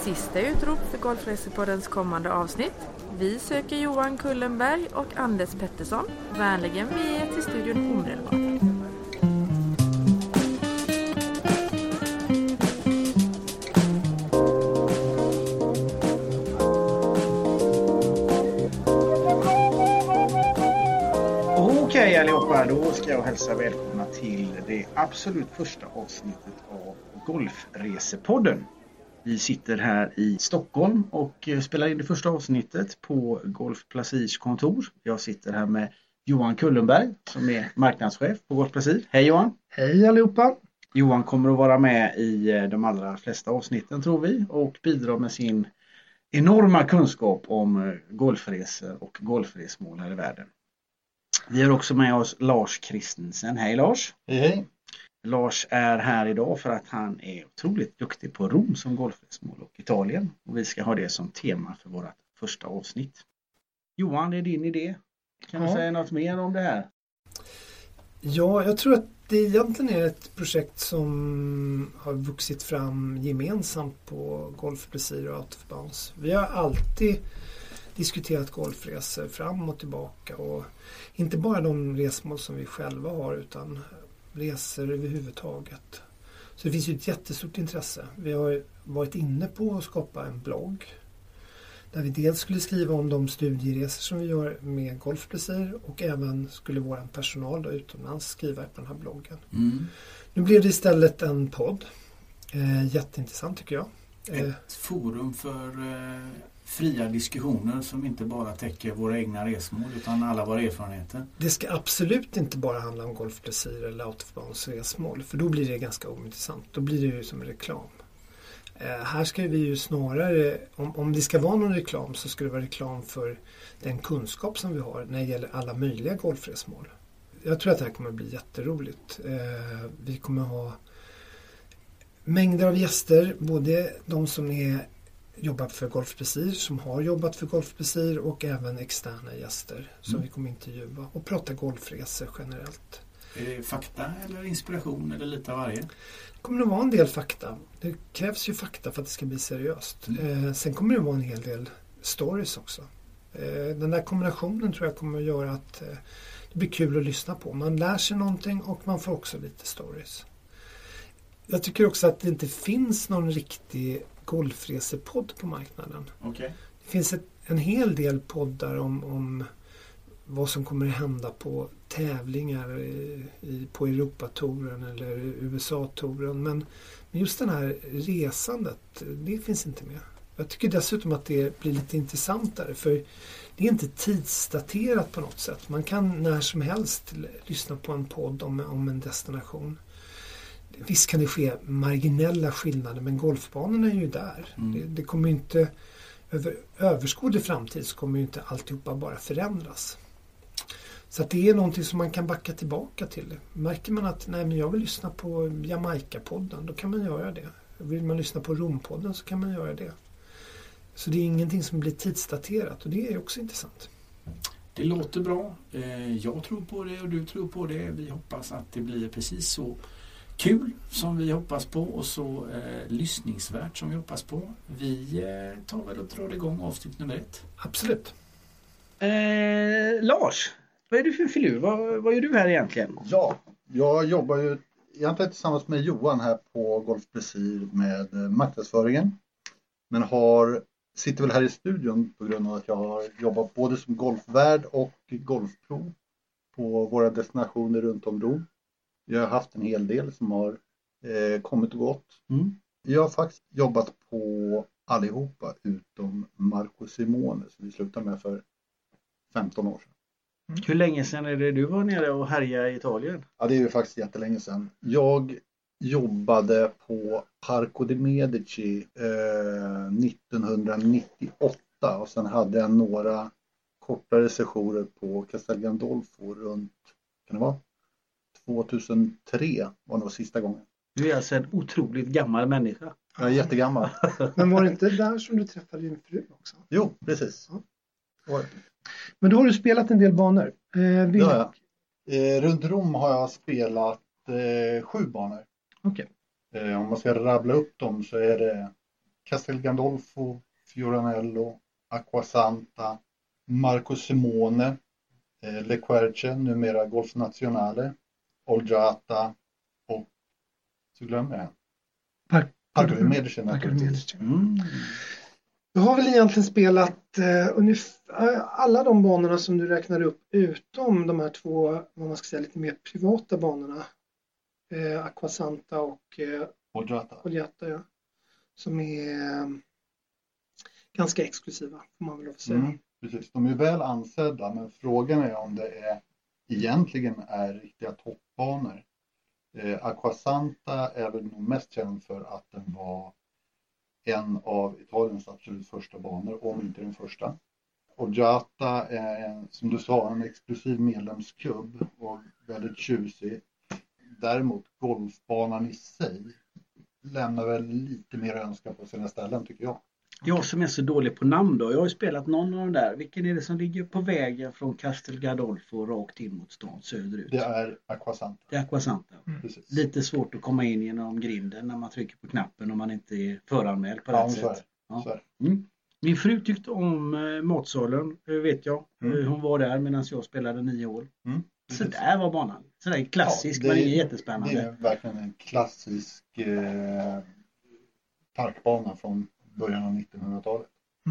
Sista utrop för Golfresepoddens kommande avsnitt. Vi söker Johan Kullenberg och Anders Pettersson. Vänligen vi är till studion omedelbart. Okej allihopa, då ska jag hälsa välkomna till det absolut första avsnittet av Golfresepodden. Vi sitter här i Stockholm och spelar in det första avsnittet på Golf Placirs kontor. Jag sitter här med Johan Kullenberg som är marknadschef på Golf Placir. Hej Johan! Hej allihopa! Johan kommer att vara med i de allra flesta avsnitten tror vi och bidra med sin enorma kunskap om golfresor och golfresmål här i världen. Vi har också med oss Lars Christensen. Hej Lars! Hej hej! Lars är här idag för att han är otroligt duktig på Rom som golfresmål och Italien. Och vi ska ha det som tema för vårt första avsnitt. Johan, det är din idé. Kan du säga något mer om det här? Ja, jag tror att det egentligen är ett projekt som har vuxit fram gemensamt på Golf Placir och Out of Bounds. Vi har alltid diskuterat golfresor fram och tillbaka och inte bara de resmål som vi själva har utan resor överhuvudtaget. Så det finns ju ett jättestort intresse. Vi har varit inne på att skapa en blogg där vi dels skulle skriva om de studieresor som vi gör med Golf Placir och även skulle vår personal då utomlands skriva på den här bloggen. Nu blev det istället en podd. Jätteintressant tycker jag. Ett forum för fria diskussioner som inte bara täcker våra egna resmål utan alla våra erfarenheter. Det ska absolut inte bara handla om Golf Placir eller Out of Bounds resmål för då blir det ganska ointressant. Då blir det ju som en reklam. Här ska vi ju snarare, om det ska vara någon reklam så ska det vara reklam för den kunskap som vi har när det gäller alla möjliga golfresmål. Jag tror att det här kommer att bli jätteroligt. Vi kommer ha mängder av gäster, både de som jobbar för Golf Placir, som har jobbat för Golf Placir och även externa gäster som vi kommer intervjua och prata golfresor generellt. Är det fakta eller inspiration eller lite av varje? Det kommer att vara en del fakta. Det krävs ju fakta för att det ska bli seriöst. Sen kommer det att vara en hel del stories också. Den där kombinationen tror jag kommer att göra att det blir kul att lyssna på. Man lär sig någonting och man får också lite stories. Jag tycker också att det inte finns någon riktig golfresepodd på marknaden. Okay. Det finns en hel del poddar om vad som kommer att hända på tävlingar på Europatouren eller USA-touren. Men just den här resandet, det finns inte med. Jag tycker dessutom att det blir lite intressantare för det är inte tidsdaterat på något sätt. Man kan när som helst lyssna på en podd om en destination. Visst kan det ske marginella skillnader men golfbanorna är ju där. Det kommer inte över överskådlig framtid så kommer ju inte alltihopa bara förändras. Så att det är någonting som man kan backa tillbaka till. Märker man att nej, men jag vill lyssna på Jamaica-podden, då kan man göra det. Vill man lyssna på Rom-podden så kan man göra det. Så det är ingenting som blir tidsdaterat och det är också intressant. Det låter bra. Jag tror på det och du tror på det. Vi hoppas att det blir precis så kul som vi hoppas på och så lyssningsvärt som vi hoppas på. Vi tar väl och drar igång avsnitt nummer 1. Absolut. Lars, vad är du för filur? Vad gör du här egentligen? Ja, jag jobbar ju egentligen tillsammans med Johan här på Golf Placir med marknadsföringen. Men sitter väl här i studion på grund av att jag har jobbat både som golfvärd och golfpro på våra destinationer runt om Rom. Jag har haft en hel del som har kommit och gått. Jag har faktiskt jobbat på allihopa utom Marco Simone som vi slutade med för 15 år sedan. Hur länge sedan är det du var nere och härjade i Italien? Ja, det är ju faktiskt jättelänge sedan. Jag jobbade på Parco de Medici 1998 och sen hade jag några kortare sessioner på Castel Gandolfo runt, kan det vara? 2003 var nog sista gången. Du är alltså en otroligt gammal människa. Jag är jättegammal. Men var det inte där som du träffade din fru också? Jo, precis. Ja. Men då har du spelat en del banor. Ja. Runt Rom har jag spelat 7 banor. Okej. Om man ska rabbla upp dem så är det Castel Gandolfo, Fioranello, Acquasanta, Marco Simone, Le Querce, numera Golf Nazionale, Olgiata och så glömmer jag. Parco di Medici naturligtvis. Du har väl egentligen spelat alla de banorna som du räknar upp utom de här två, vad man ska säga, lite mer privata banorna. Acquasanta och Olgiata, ja. Som är ganska exklusiva, får man väl lov att säga. Precis, de är väl ansedda, men frågan är om det egentligen är riktiga toppbanor. Acquasanta är väl nog mest känd för att den var en av Italiens absolut första banor, om inte den första. Olgiata är, som du sa, en exklusiv medlemsklubb och väldigt tjusig. Däremot golfbanan i sig lämnar väl lite mer önskan på sina ställen, tycker jag. Jag som är så dålig på namn då. Jag har ju spelat någon av de där. Vilken är det som ligger på vägen från Castel Gandolfo rakt in mot stan söderut? Det är Acquasanta. Det är Acquasanta. Lite svårt att komma in genom grinden när man trycker på knappen om man inte är föranmäld på rätt sätt. Ja. Min fru tyckte om matsalen, vet jag. Hon var där medan jag spelade 9 år. Så där var banan. Så där är klassisk, men det är jättespännande. Det är verkligen en klassisk parkbana från början av 1900-talet.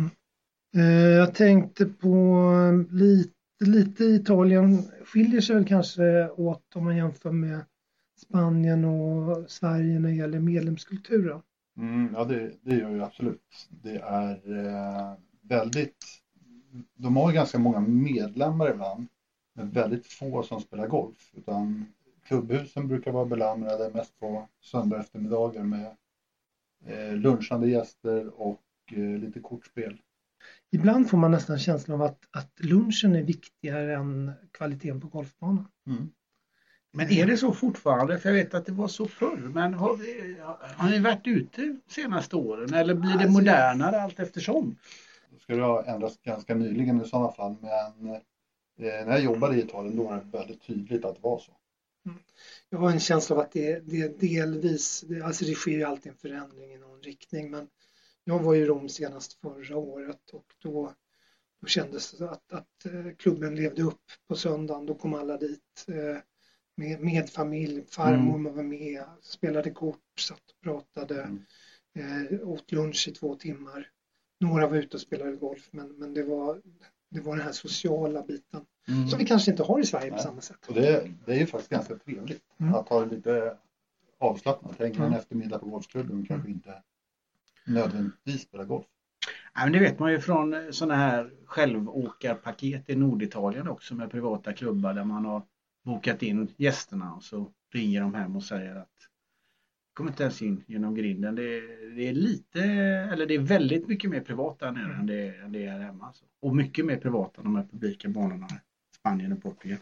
Jag tänkte på lite Italien skiljer sig väl kanske åt om man jämför med Spanien och Sverige när det gäller medlemskulturen. Ja, det gör ju absolut. Det är väldigt... De har ganska många medlemmar ibland, men väldigt få som spelar golf. Utan klubbhusen brukar vara belamrade mest på söndag eftermiddagar med lunchande gäster och lite kortspel. Ibland får man nästan känslan av att lunchen är viktigare än kvaliteten på golfbanan. Men är det så fortfarande? För jag vet att det var så förr. Men har ni varit ute senaste åren? Eller blir det modernare allt eftersom? Det skulle ha ändrats ganska nyligen i sådana fall. Men när jag jobbade i Italien då var det väldigt tydligt att det var så. Jag har en känsla av att det delvis, alltså det sker ju alltid en förändring i någon riktning. Men jag var i Rom senast förra året och då kändes det att klubben levde upp på söndagen. Då kom alla dit med familj, farmor var med, spelade kort, satt och pratade, åt lunch i 2 timmar. Några var ute och spelade golf, men det var den här sociala biten som vi kanske inte har i Sverige på samma sätt. Och det är ju faktiskt ganska trevligt att ha lite avslappnat. Tänker en eftermiddag på golfklubben kanske inte nödvändigtvis spela golf. Ja, men det vet man ju från sådana här självåkarpaket i Norditalien också med privata klubbar där man har bokat in gästerna och så ringer de hem och säger att kommer inte ens in genom grinden. Det är lite, eller det är väldigt mycket mer privat där nere än det är hemma. Alltså. Och mycket mer privat än de här publika banorna i Spanien och Portugal.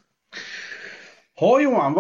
Johan,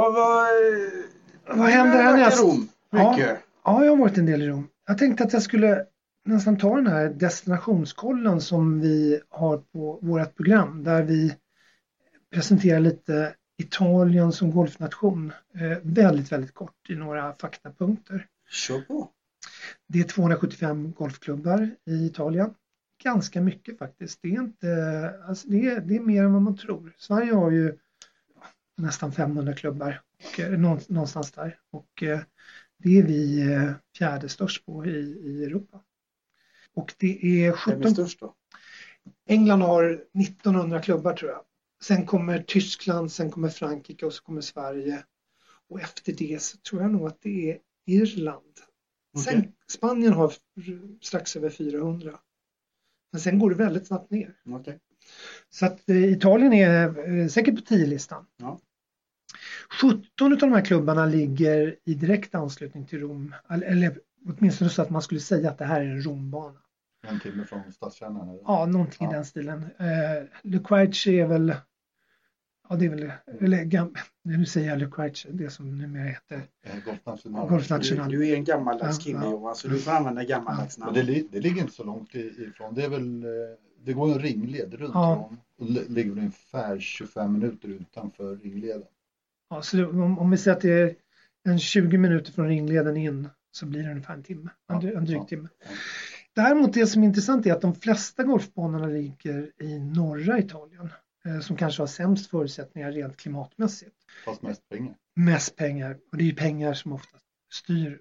vad händer härnäst? Rom? Mycket. Ja, jag har varit en del i Rom. Jag tänkte att jag skulle nästan ta den här destinationskollen som vi har på vårt program där vi presenterar lite Italien som golfnation. Väldigt, väldigt kort i några faktapunkter. Kör på. Det är 275 golfklubbar i Italien. Ganska mycket faktiskt. Det är inte, alltså det är mer än vad man tror. Sverige har ju nästan 500 klubbar och, någonstans där. Och det är vi fjärde störst på i Europa. Och det är 17... Vem är störst då? England har 1900 klubbar tror jag. Sen kommer Tyskland, sen kommer Frankrike och så kommer Sverige. Och efter det så tror jag nog att det är Irland. Okay. Sen Spanien har strax över 400. Men sen går det väldigt snabbt ner. Okay. Så att Italien är säkert på 10-listan. Ja. 17 av de här klubbarna ligger i direkt anslutning till Rom. Eller åtminstone så att man skulle säga att det här är en Rombana. En timme från stadskärnan? Eller? Ja, någonting i den stilen. Le Querce är väl... Ja, det är väl... Eller, nu säger jag Le Querce, det som numera heter... Golf National. Du är en gammaldags kille, Johan, så du får använda gammaldags namn. Men det ligger inte så långt ifrån. Det är väl... Det går en ringled runt om. Och ligger ungefär 25 minuter utanför ringleden. Ja, så om vi säger att det är en 20 minuter från ringleden in så blir det ungefär en timme. En dryg timme. Däremot det som är intressant är att de flesta golfbanorna ligger i norra Italien. Som kanske har sämst förutsättningar rent klimatmässigt. Fast mest pengar. Mest pengar. Och det är ju pengar som ofta styr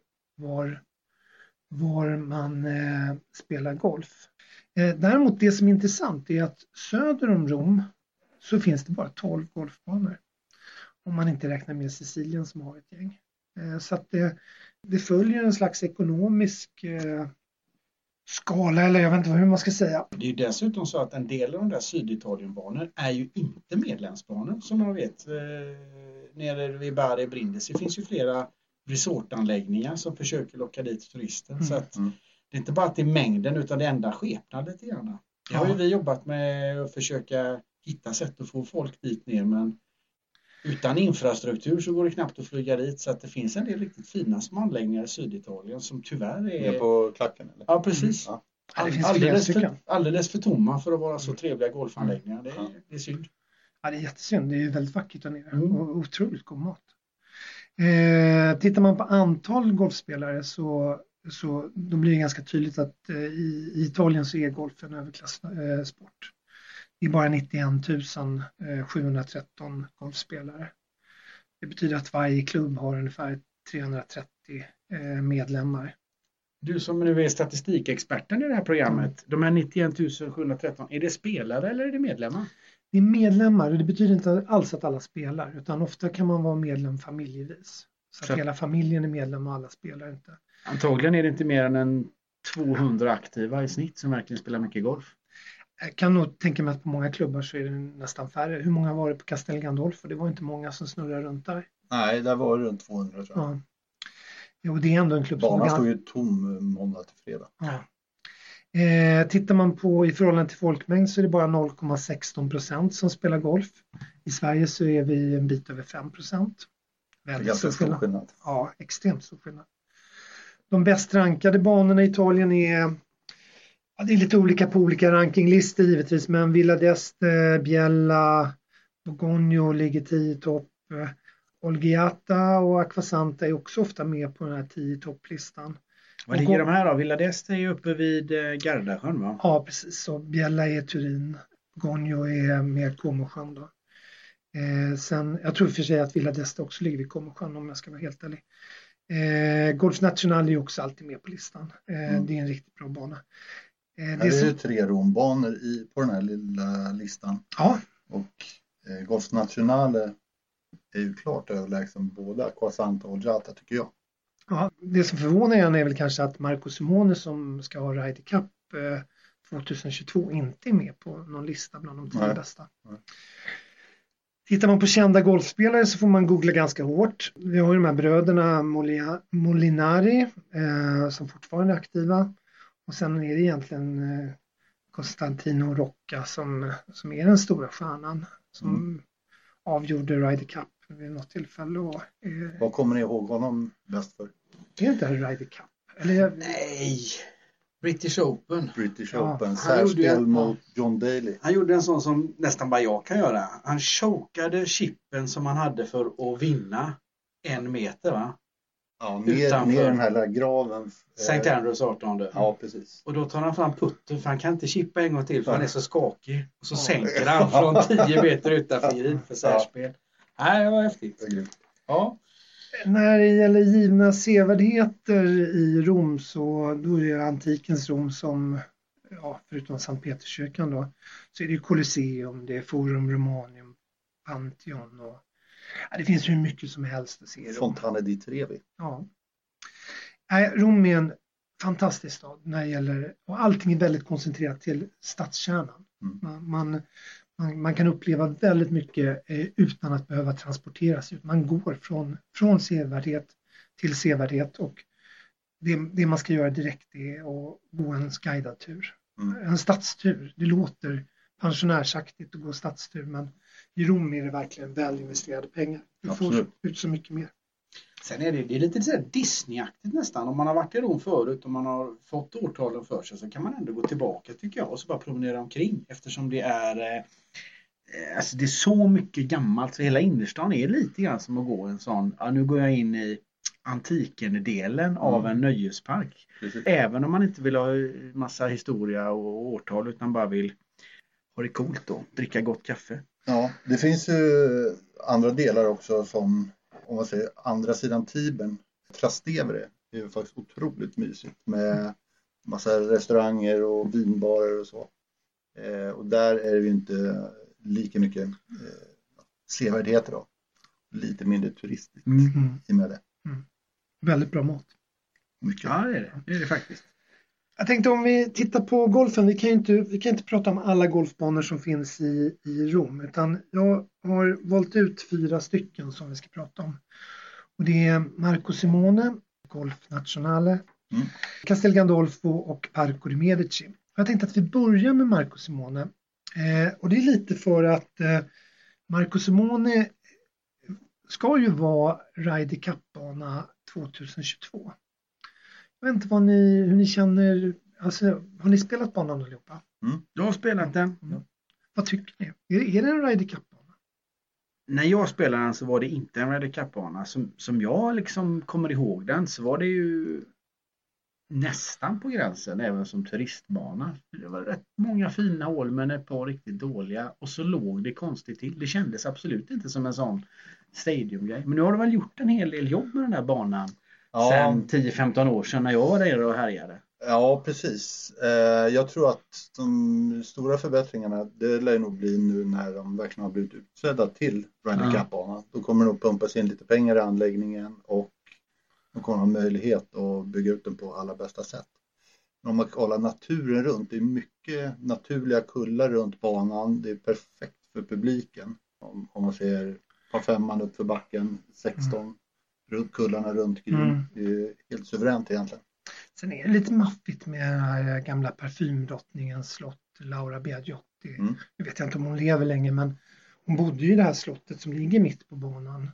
var man spelar golf. Däremot det som är intressant är att söder om Rom så finns det bara 12 golfbanor. Om man inte räknar med Sicilien som har ett gäng. Så att det följer en slags ekonomisk skala, eller jag vet inte hur man ska säga. Det är ju dessutom så att en del av de där Syditalienbanor är ju inte medlemsbanor som man vet. Nere vid Bari Brindisi finns ju flera resortanläggningar som försöker locka dit turister. Så att det är inte bara att det är mängden utan det enda skepnad lite grann. Det har ju vi jobbat med att försöka hitta sätt att få folk dit ner, men utan infrastruktur så går det knappt att flyga dit, så att det finns en del riktigt fina små anläggningar i Syditalien som tyvärr är... på klacken eller? Ja, precis. Ja, det finns alldeles för tomma för att vara så trevliga golfanläggningar. Det är synd. Ja, det är jättesynd. Det är ju väldigt vackert där nere och otroligt god mat. Tittar man på antal golfspelare så då blir det ganska tydligt att i Italien så är golf en överklasssport. Det är bara 91 713 golfspelare. Det betyder att varje klubb har ungefär 330 medlemmar. Du som nu är statistikexperten i det här programmet, de här 91 713, är det spelare eller är det medlemmar? Det är medlemmar och det betyder inte alls att alla spelar, utan ofta kan man vara medlem familjevis. Så att hela familjen är medlem och alla spelar inte. Antagligen är det inte mer än 200 aktiva i snitt som verkligen spelar mycket golf. Jag kan nog tänka mig att på många klubbar så är det nästan färre. Hur många var det på Castel Gandolfo? Det var inte många som snurrade runt där. Nej, där var det runt 200 tror jag. Ja. Jo, det är ändå en klubb. Banan stod ju tom måndag till fredag. Ja. Tittar man på i förhållande till folkmängd så är det bara 0,16% som spelar golf. I Sverige så är vi en bit över 5%. Väldigt ganska stor skillnad. Ja, extremt stor skillnad. De bäst rankade banorna i Italien är... Ja, det är lite olika på olika rankinglistor givetvis, men Villa d'Este, Biella, Bogogno ligger 10 topp. Olgiata och Acquasanta är också ofta med på den här 10 topplistan. Vad ligger de här då? Villa d'Este är ju uppe vid Gardasjön, va? Ja, precis. Så Biella är Turin. Bogogno är med Comosjön då. Sen, jag tror för sig att Villa d'Este också ligger vid Comosjön om jag ska vara helt ärlig. Golf National är också alltid med på listan. Det är en riktigt bra bana. Det är ju 3 rombanor på den här lilla listan. Ja. Och Golf Nationale är ju klart överlägsen både Acquasanta och Olgiata tycker jag. Ja, det som förvånar en är väl kanske att Marco Simone som ska ha Ryder Cup 2022 inte är med på någon lista bland de 10 bästa. Nej. Tittar man på kända golfspelare så får man googla ganska hårt. Vi har ju de här bröderna Molinari som fortfarande är aktiva. Och sen är det egentligen Costantino Rocca som är den stora stjärnan som avgjorde Ryder Cup vid något tillfälle. Och, vad kommer ni ihåg honom bäst för? Det är inte Ryder Cup. Eller, nej, British Open. British Open, särspel mot John Daly. Han gjorde en sån som nästan bara jag kan göra. Han chokade chippen som han hade för att vinna 1 meter, va? Ja, ner den här graven. St. Andrews 18. Ja, precis. Och då tar han fram putten för han kan inte chippa en gång till för han är så skakig. Och så sänker han från 10 meter utanför för särspel. Nej, det var häftigt. Ja. När det gäller givna sevärdheter i Rom så då är det antikens Rom som, ja, förutom Sankt Peterskyrkan då, så är det Colosseum, det är Forum Romanum, Pantheon och ja, det finns hur mycket som helst att se i Rom. Fontana di Trevi. Ja. Rom är en fantastisk stad när det gäller, och allting är väldigt koncentrerat till stadskärnan. Man kan uppleva väldigt mycket utan att behöva transporteras ut. Man går från sevärdhet till sevärdhet och det man ska göra direkt är att gå en guidad tur. En stadstur, det låter pensionärsaktigt att gå stadstur, men i Rom är det verkligen väl investerade pengar. Du får ut så mycket mer. Sen är det är lite så här Disney-aktigt nästan. Om man har varit i Rom förut och man har fått årtalen för sig så kan man ändå gå tillbaka tycker jag och så bara promenera omkring. Eftersom det är alltså det är så mycket gammalt så hela innerstan är lite grann som att gå en sån, ja nu går jag in i antiken-delen av en nöjespark. Precis. Även om man inte vill ha massa historia och årtal utan bara vill ha det coolt då. Dricka gott kaffe. Ja, det finns ju andra delar också som, om man säger andra sidan Tibern. Trastevere är ju faktiskt otroligt mysigt med massa restauranger och vinbarer och så. Och där är det ju inte lika mycket sevärdheter då. Lite mindre turistiskt i med det. Väldigt bra mat. Mycket. Ja, det är det faktiskt. Jag tänkte om vi tittar på golfen, vi kan inte prata om alla golfbanor som finns i Rom, utan jag har valt ut 4 stycken som vi ska prata om. Och det är Marco Simone, Golf Nazionale, Castel Gandolfo och Parco di Medici. Jag tänkte att vi börjar med Marco Simone. Och det är lite för att Marco Simone ska ju vara Ryder Cup-bana 2022. Jag vet inte hur ni känner, alltså, har ni spelat banan allihopa? Jag har spelat den. Vad tycker ni? Är det en Ryder Cup-bana? När jag spelade den så var det inte en Ryder Cup-bana. Som jag liksom kommer ihåg den så var det ju nästan på gränsen även som turistbana. Det var rätt många fina hål men ett par riktigt dåliga och så låg det konstigt till. Det kändes absolut inte som en sån stadiumgrej. Men nu har du väl gjort en hel del jobb med den här banan sen 10-15 år sedan när jag var där och härjade. Ja, precis. Jag tror att de stora förbättringarna, det lär nog bli nu när de verkligen har blivit utsedda till Ryder Cup-banan. Då kommer det nog pumpas in lite pengar i anläggningen och de kommer ha möjlighet att bygga ut den på alla bästa sätt. Men om man kollar naturen runt, det är mycket naturliga kullar runt banan. Det är perfekt för publiken. Om man ser par 5 upp för backen, 16 runt kullarna runt green. Det är helt suveränt egentligen. Sen är det lite maffigt med den här gamla parfymdrottningens slott, Laura Biagiotti. Jag vet inte om hon lever länge, men hon bodde ju i det här slottet som ligger mitt på banan.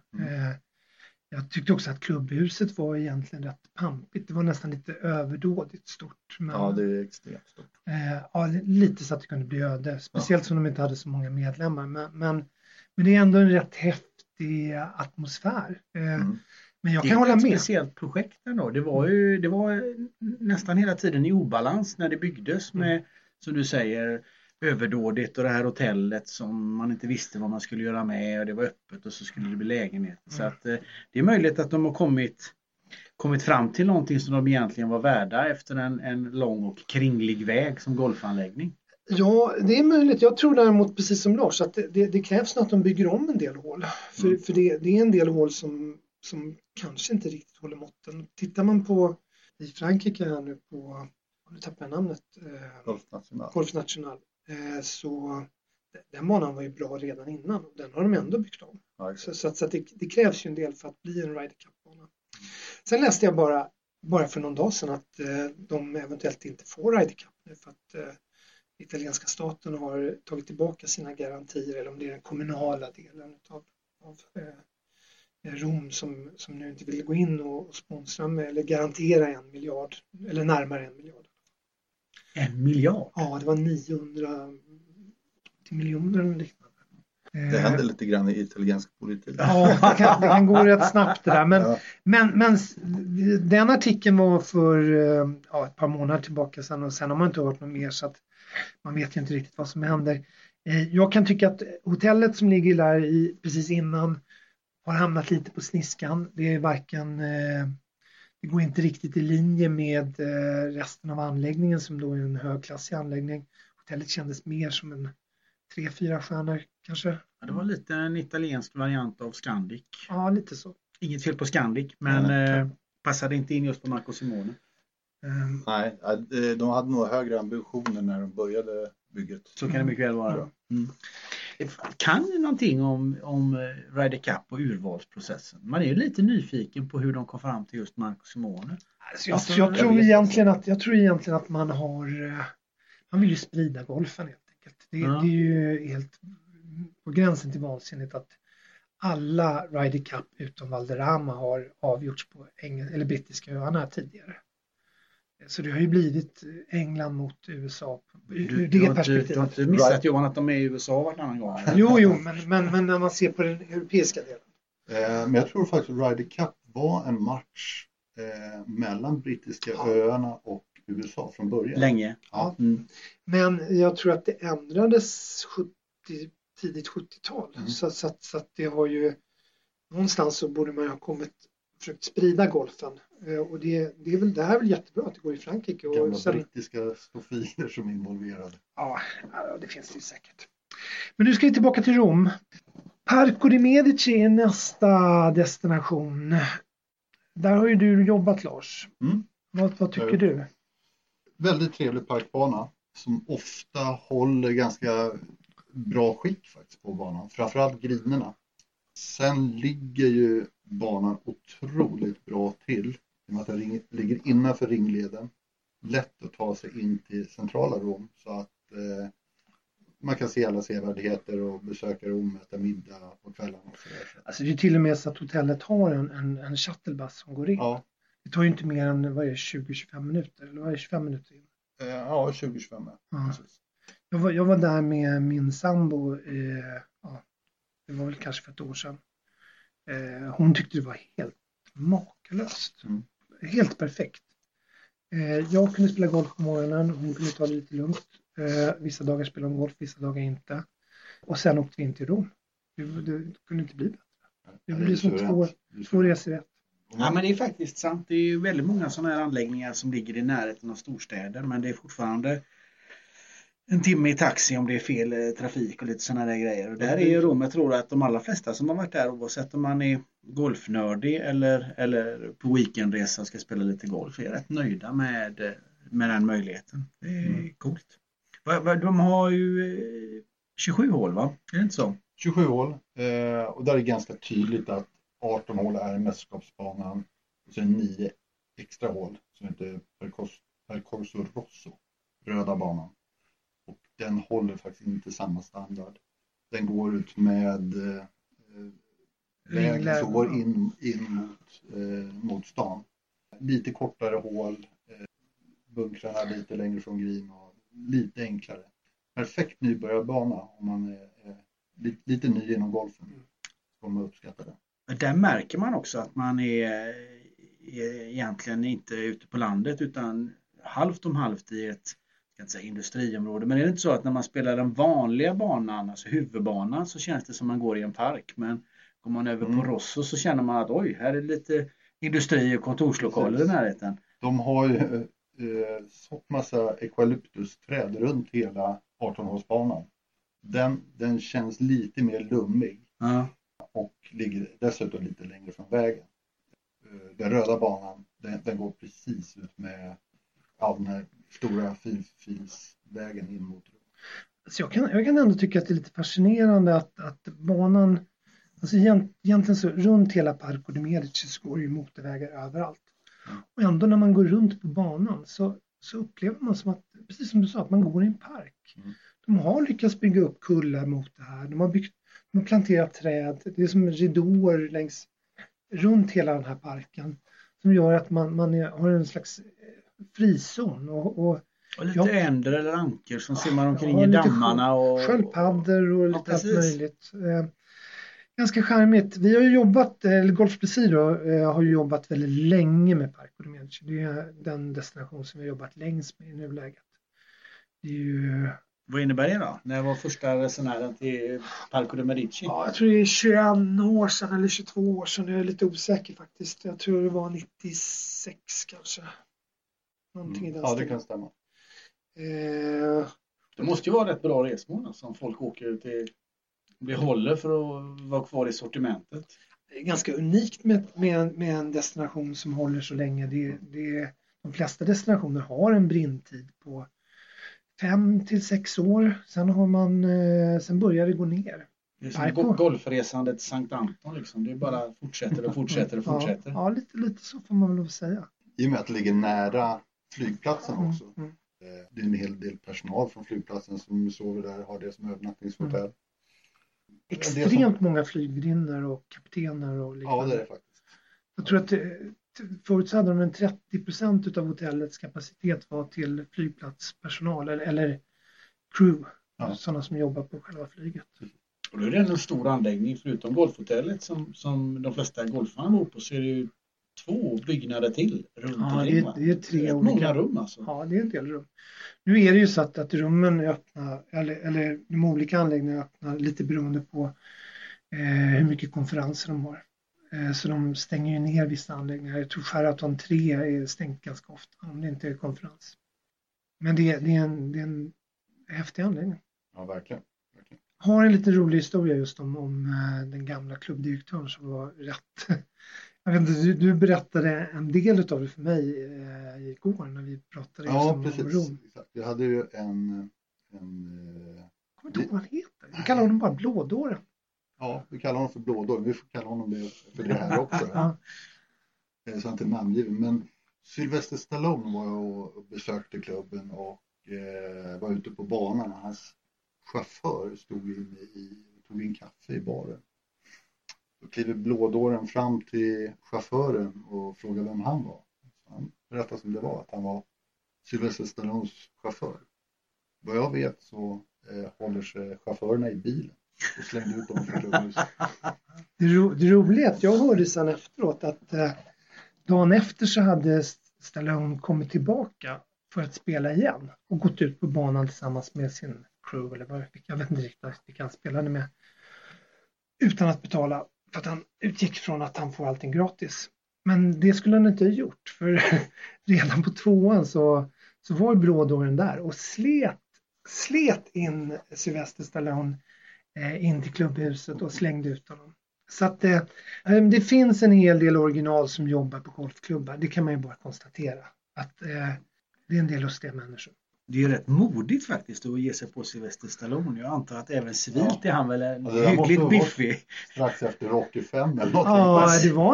Jag tyckte också att klubbhuset var egentligen rätt pampigt. Det var nästan lite överdådigt stort. Men, ja, det är extremt stort. Ja, lite så att det kunde bli öde. Speciellt som de inte hade så många medlemmar. Men det är ändå en rätt häftig atmosfär. Men jag kan hålla med. Det är ett speciellt projekt ändå. Det var nästan hela tiden i obalans när det byggdes med, som du säger, överdådigt och det här hotellet som man inte visste vad man skulle göra med och det var öppet och så skulle det bli lägenhet. Så att det är möjligt att de har kommit fram till någonting som de egentligen var värda efter en lång och kringlig väg som golfanläggning. Ja, det är möjligt. Jag tror däremot precis som Lars att det krävs att de bygger om en del hål. För det är en del hål som kanske inte riktigt håller måtten. Tittar man på i Frankrike här nu på, nu tappar jag namnet, Golf National. Så den banan var ju bra redan innan och den har de ändå byggt om. Så att det krävs ju en del för att bli en Ryder Cup-bana. Sen läste jag bara för någon dag sedan att de eventuellt inte får Ryder Cup nu för att italienska staten har tagit tillbaka sina garantier, eller om det är den kommunala delen av Rom som nu inte vill gå in och sponsra med eller garantera 1 miljard eller närmare 1 miljard. 1 miljard? Ja, det var 900 miljoner eller liknande. Det händer lite grann i italiensk politik. Ja, det kan gå rätt snabbt det där. Men den artikeln var för ett par månader tillbaka sedan och sen har man inte hört något mer så att man vet ju inte riktigt vad som händer. Jag kan tycka att hotellet som ligger där precis innan har hamnat lite på sniskan. Det är varken, det går inte riktigt i linje med resten av anläggningen som då är en högklassig anläggning. Hotellet kändes mer som en 3-4 stjärnor kanske. Ja, det var lite en italiensk variant av Scandic. Ja, lite så. Inget fel på Scandic, men passade inte in just på Marco Simone. Nej, de hade nog högre ambitioner när de började bygget. Så kan det mycket väl vara. Kan ni någonting om Ryder Cup och urvalsprocessen? Man är ju lite nyfiken på hur de kom fram till just Marco Simone. Alltså, jag tror egentligen att man vill ju sprida golfen helt enkelt. Det är ju helt på gränsen till vansinnigt att alla Ryder Cup utom Valderrama har avgjorts på brittiska öarna tidigare. Så det har ju blivit England mot USA ur det perspektivet. Du har inte missat Johan att de är i USA varannan gång? Jo, men när man ser på den europeiska delen. Men jag tror faktiskt att Ryder Cup var en match mellan brittiska öarna och USA från början. Länge. Ja. Men jag tror att det ändrades tidigt 70-tal. Så att det har ju någonstans så borde man ha försökt sprida golfen. Och det här är väl jättebra att det går i Frankrike. Och Gamla brittiska stofiler som är involverade. Ja, det finns det ju säkert. Men nu ska vi tillbaka till Rom. Parco di Medici är nästa destination. Där har ju du jobbat, Lars. Vad tycker du? Väldigt trevlig parkbana som ofta håller ganska bra skick faktiskt på banan. Framförallt grinerna. Sen ligger ju banan otroligt bra till. I och med att den ligger innanför ringleden. Lätt att ta sig in till centrala Rom. Så att man kan se alla sevärdheter och besöka Rom, äta middag på kvällen och så där. Alltså det är till och med så att hotellet har en shuttlebuss som går in. Ja. Det tar ju inte mer än 20-25 minuter. Eller vad är det, 25 minuter in? Ja, 20-25. Ja. Jag var där med min sambo. Det var väl kanske för ett år sedan. Hon tyckte det var helt makalöst. Helt perfekt. Jag kunde spela golf på morgonen. Hon kunde ta det lite lugnt. Vissa dagar spelade hon golf, vissa dagar inte. Och sen åkte vi in till Rom. Det kunde inte bli bättre. Det blir som två resor rätt. Ja, men det är faktiskt sant. Det är ju väldigt många sådana här anläggningar som ligger i närheten av storstäder. Men det är fortfarande en timme i taxi om det är fel trafik och lite sådana där grejer. Och där är ju Rom, jag tror att de allra flesta som har varit där, oavsett om man är golfnördig eller på weekendresa ska spela lite golf, är rätt nöjda med den möjligheten. Det är coolt. De har ju 27 hål, va? Är det inte så? 27 hål. Och där är det ganska tydligt att 18 hål är mästerskapsbanan. Och sen 9 extra hål som heter Percorso Rosso. Röda banan. Och den håller faktiskt inte samma standard. Den går ut med vägen som går in mot stan. Lite kortare hål. Bunkrarna lite längre från green och lite enklare. Perfekt nybörjarbana om man är lite ny inom golfen. Får man uppskatta det. Där märker man också att man är egentligen inte ute på landet utan halvt om halvt i ett, ska inte säga industriområde. Men är det inte så att när man spelar den vanliga banan, alltså huvudbanan, så känns det som man går i en park. Men går man över på Rosso så känner man att oj, här är lite industri- och kontorslokaler i närheten. De har ju så massa eukalyptusträd runt hela 18-hålsbanan. Den känns lite mer lummig. Ja. Och ligger dessutom lite längre från vägen. Den röda banan, den går precis ut med den här stora fyrfilsvägen in mot Rom. Så jag kan ändå tycka att det är lite fascinerande att banan, alltså egentligen så runt hela Parco di Medici så går ju motorvägar överallt. Och ändå när man går runt på banan så upplever man som att, precis som du sa, att man går i en park. De har lyckats bygga upp kullar mot det här. De har planterat träd. Det är som ridåer runt hela den här parken. Som gör att man har en slags frizon. Och lite änder eller anker som simmar omkring i dammarna. Och sköldpaddor och lite allt möjligt. Ganska charmigt. Vi har ju jobbat, eller Golf Precis har ju jobbat väldigt länge med Parco di Medici. Det är den destination som vi har jobbat längst med i nuläget. Det är ju... Vad innebär det då? När var första resenären till Parco di Medici? Ja, jag tror det är 21 år sedan eller 22 år sedan. Jag är lite osäker faktiskt. Jag tror det var 96 kanske. Någonting i den stilen. Det kan stämma. Det måste ju vara rätt bra resmål som folk åker till. Det håller för att vara kvar i sortimentet. Det är ganska unikt med en destination som håller så länge. De flesta destinationer har en brintid på 5 till 6 år. Sen börjar det gå ner. Det är som golfresandet Sankt Anton liksom. Det är bara fortsätter. Ja, lite så får man väl säga. I och med att det ligger nära flygplatsen också. Det är en hel del personal från flygplatsen som sover där och har det som övernattningshotell. Extremt många flygvärdinnor och kaptener och liknande. Ja, det är det faktiskt. Jag tror att förut så hade de en 30% av hotellets kapacitet var till flygplatspersonal eller crew. Ja. Sådana som jobbar på själva flyget. Och då är det en stor anläggning förutom golfhotellet som de flesta golfarna bor på, så är det ju 2 byggnader till runt Ja, omkring, va? det är 3 Rätt olika. många rum alltså. Ja, det är en del rum. Nu är det ju så att rummen är öppna, eller de olika anläggningarna är öppna lite beroende på hur mycket konferenser de har. Så de stänger ju ner vissa anläggningar. Jag tror Sheraton 3 är stängt ganska ofta om det inte är konferens. Men det är en häftig anläggning. Ja, verkligen. Har en lite rolig historia just om den gamla klubbdirektören som var rätt. Jag vet inte, du berättade en del av det för mig igår när vi pratade om Rom. Exakt. Jag hade ju en Jag kommer inte ihåg vad han heter. Vi kallar honom bara Blådåren. Ja, vi kallar honom för Blådåren. Vi får kalla honom det för det här också. Ja. Så inte namngiven. Men Sylvester Stallone var och besökte klubben och var ute på banan. Hans chaufför stod inne tog en kaffe i baren. Då kliver Blådåren fram till chauffören och frågar vem han var. Så han berättade som det var, att han var Sylvester Stallones chaufför. Vad jag vet så håller sig chaufförerna i bilen och slängde ut dem från klubbhuset. Det roliga är att jag hörde sen efteråt att dagen efter så hade Stallone kommit tillbaka för att spela igen och gått ut på banan tillsammans med sin crew eller jag vet inte riktigt vilka han spelade med utan att betala, för att han utgick från att han får allting gratis. Men det skulle han inte ha gjort, för redan på 2:an så var Blådåren där och slet in Sylvester Stallone in till klubbhuset och slängde ut honom. Så att det finns en hel del original som jobbar på golfklubbar. Det kan man ju bara konstatera. Att det är en del lustiga människor. Det är ju rätt modigt faktiskt att ge sig på Sylvester Stallone. Jag antar att även civilt är han väl hyggligt biffig. Strax efter Rocky 5 eller något. Ja,